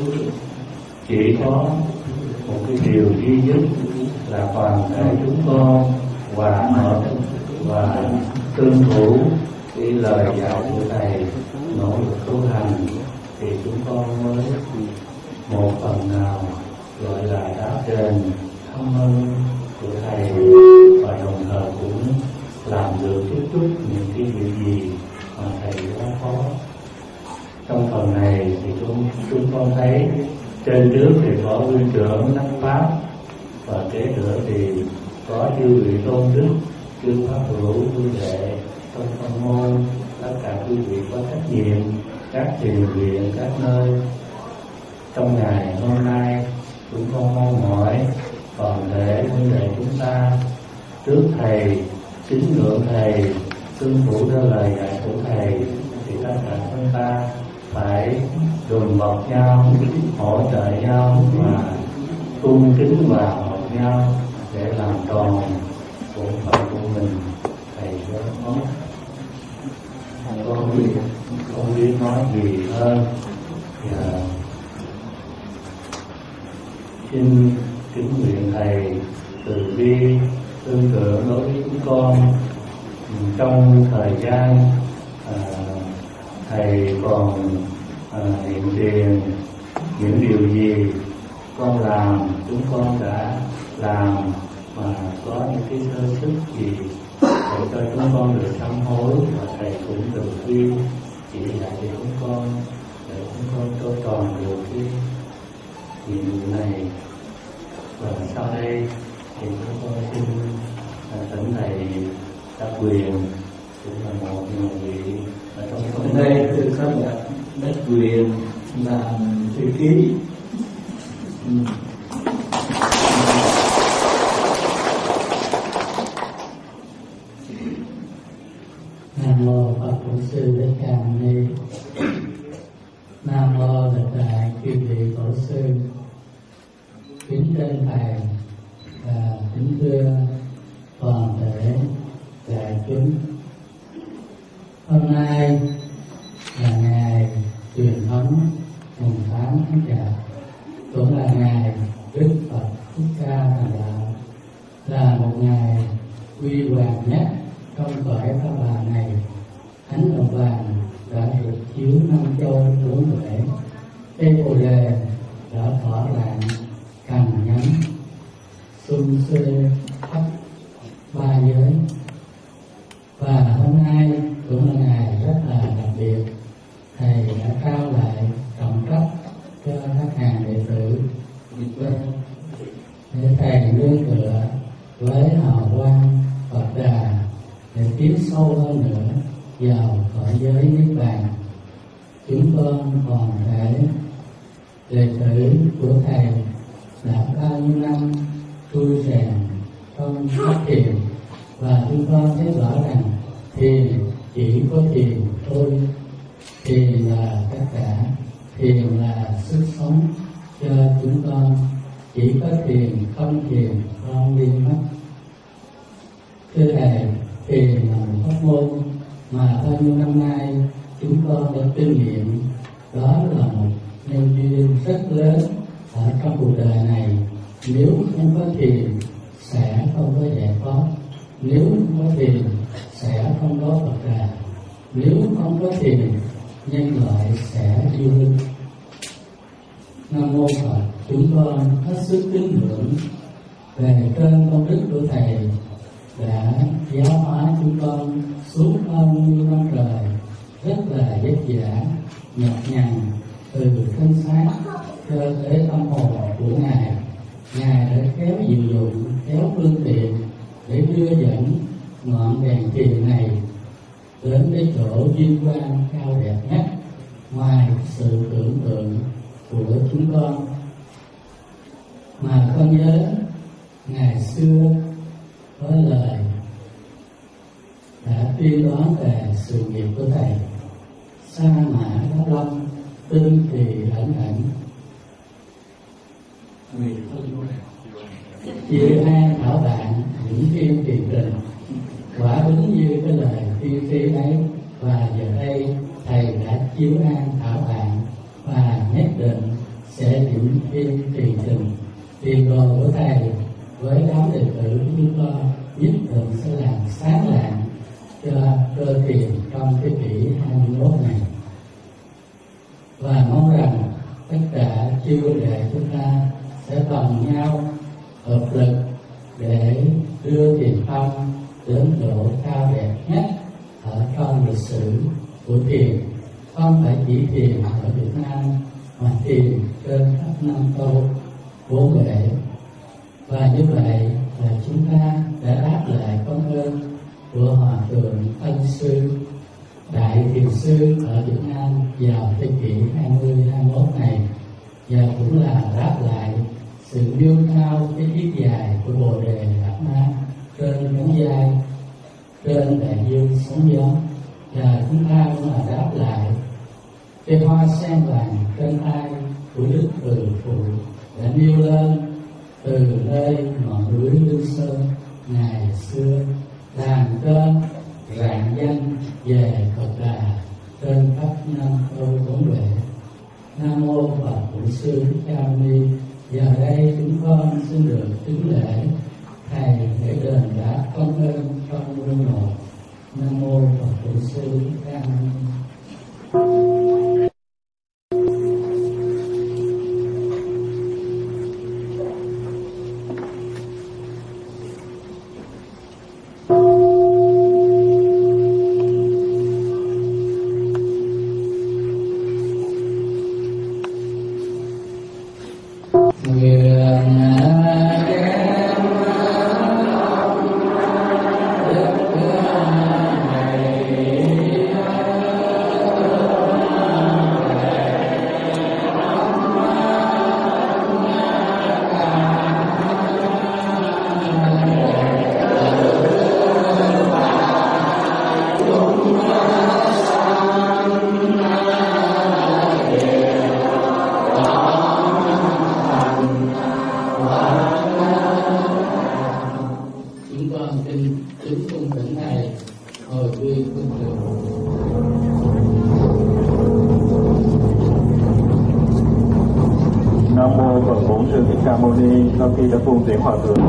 Chỉ có một cái điều duy nhất là toàn thể chúng con hòa hợp và tuân thủ cái lời dạy của thầy nỗ lực tu hành thì chúng con mới một phần nào gọi là đáp đền cảm ơn của thầy, và đồng thời cũng làm được chút chút những cái việc gì mà thầy đã có. Trong phần này thì chúng chúng con thấy trên trước thì có huynh trưởng Đắc Pháp, và kế nữa thì có chư vị tôn đức, chư pháp hữu, chư đệ trong phân môn, tất cả quý vị có trách nhiệm các thiền viện các nơi. Trong ngày hôm nay chúng con mong mỏi toàn thể huynh đệ chúng ta trước thầy, kính ngưỡng thầy, tuân thủ theo lời dạy của thầy, thì tất cả chúng ta phải đùm bọc nhau, hỗ trợ nhau và cung kính và hợp nhau để làm tròn bổn phận của mình. Thầy rất tốt. Con biết không biết nói gì hơn. Và xin kính nguyện thầy từ bi tương tượng đối với chúng con trong thời gian à, thầy còn à, hiện tiền những điều gì con làm, chúng con đã làm mà có những cái sơ sức gì để cho chúng con được sám hối, và thầy cũng được khuyên chỉ dạy cho chúng con để chúng con cho tròn được cái nhiệm vụ này. Và sau đây thì chúng con xin thỉnh thầy Đắc Quyền, cũng là một người vị ở trong hôm nay tôi có gặp Đắc Quyền làm thư ký. Ừ. Nam mô Phật Bổn Sư Thích Ca Mâu Ni. Nam mô Lịch Đại Chư Vị Tổ sư. Kính trên thầy và kính thưa toàn thể đại chúng. Hôm nay là ngày truyền thống mùng tám tháng Chạp, cũng là ngày Đức Phật Thích Ca thành đạo, là một ngày huy hoàng nhất trong cõi Pháp Bà này. Thánh Đồng Vàng đã được chiếu năm châu bốn bể, cây bồ đề đã tỏa rạng cành nhánh, xum xuê khắp ba giới. Và hôm nay cũng là ngày rất là đặc biệt. Thầy đã trao lại trọng trách cho các hàng đệ tử Việt Vinh để thầy nương tựa với hào quang Phật Đà để tiến sâu hơn nữa vào cõi giới Niết Bàn. Chúng con còn thể đệ tử của thầy đã bao nhiêu năm tu rèn trong phát thiền, và chúng con thấy rõ rằng thiền chỉ có thiền thôi. Thiền là tất cả, thiền là sức sống cho chúng con. Chỉ có thiền, không thiền con đi mất. Thưa thầy, thiền là một pháp môn mà bao nhiêu năm nay chúng con đã kinh nghiệm. Đó là một nhân duyên rất lớn ở trong cuộc đời này. Nếu không có thiền sẽ không có giải thoát, nếu không có thiền sẽ không có Phật Đà, nếu không có thiền nhân loại sẽ điêu linh. Nam mô Phật. Chúng con hết sức kính ngưỡng về trên công đức của thầy đã giáo hóa chúng con suốt bao nhiêu năm trời, rất là vất vả nhọc nhằn, từ thân xác cho tới tâm hồn của ngài. Ngài đã khéo diệu dụng, khéo phương tiện để đưa dẫn ngọn đèn thiền này đến cái chỗ vinh quang cao đẹp nhất ngoài sự tưởng tượng của chúng con. Mà con nhớ ngày xưa có lời đã tuyên đoán về sự nghiệp của thầy: sa mã đá long, tương kỳ ẩn ẩn, chia an thảo bạn, những thiên tiền trình. Quả đúng như cái lời tiên tri ấy, và giờ đây thầy đã chiếu an thảo bạn và nhất định sẽ những thiên tiền trình. Tiền đồ của thầy với đám đệ tử của chúng con nhất định sẽ làm sáng lạng cho cơ thiền trong thế kỷ hai mươi mốt này, và mong rằng tất cả chư huynh đệ chúng ta sẽ đồng nhau hợp lực để đưa thiền tông đến độ cao đẹp nhất ở trong lịch sử của thiền, không phải chỉ thiền ở Việt Nam mà thiền trên khắp năm châu bốn bể. Và như vậy là chúng ta đã đáp lại công ơn của Hòa thượng Ân Sư, Đại Thiền Sư ở Việt Nam vào thế kỷ hai mươi hai mươi mốt này, và cũng là đáp lại sự nêu cao cái ý dài của Bồ Đề Đạt Ma trên ngón dài, trên đại dương sóng gió. Và chúng ta cũng là đáp lại cái hoa sen vàng trên tay của Đức Từ Phụ đã nêu lên từ nơi ngọn núi Lương Sơn ngày xưa, làm tên rạng danh về Phật Đà trên khắp năm châu bốn bể. Nam mô Phật Bổn Sư Thích Ca Mâu Ni. Giờ đây chúng con xin được kính lễ thầy để đền đáp công ơn trong luân hồi. Nam mô Phật Bổn Sư Thích Ca Mâu Ni. Sau khi đã cung tiễn hòa thượng,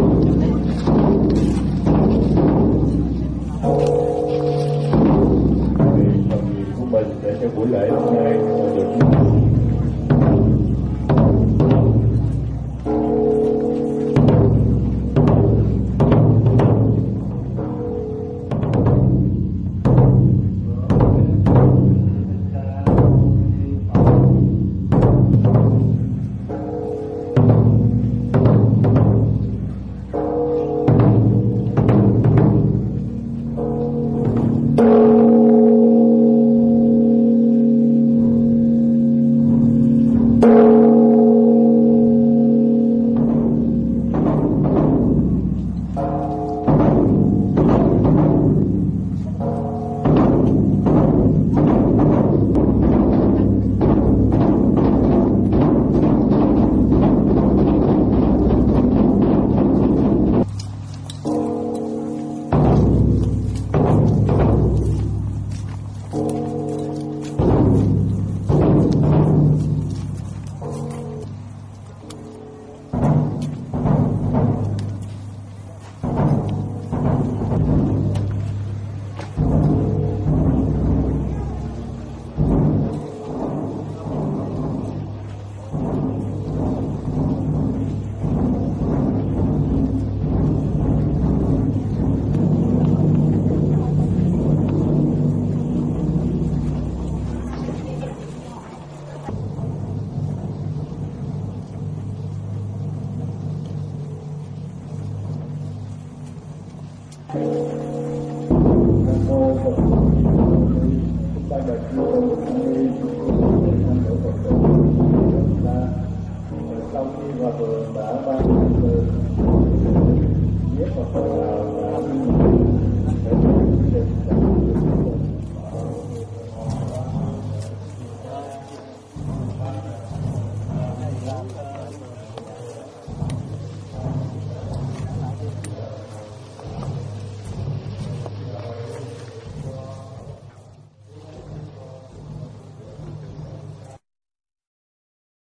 các vị đồng nghiệp của mình để cho buổi lễ hôm nay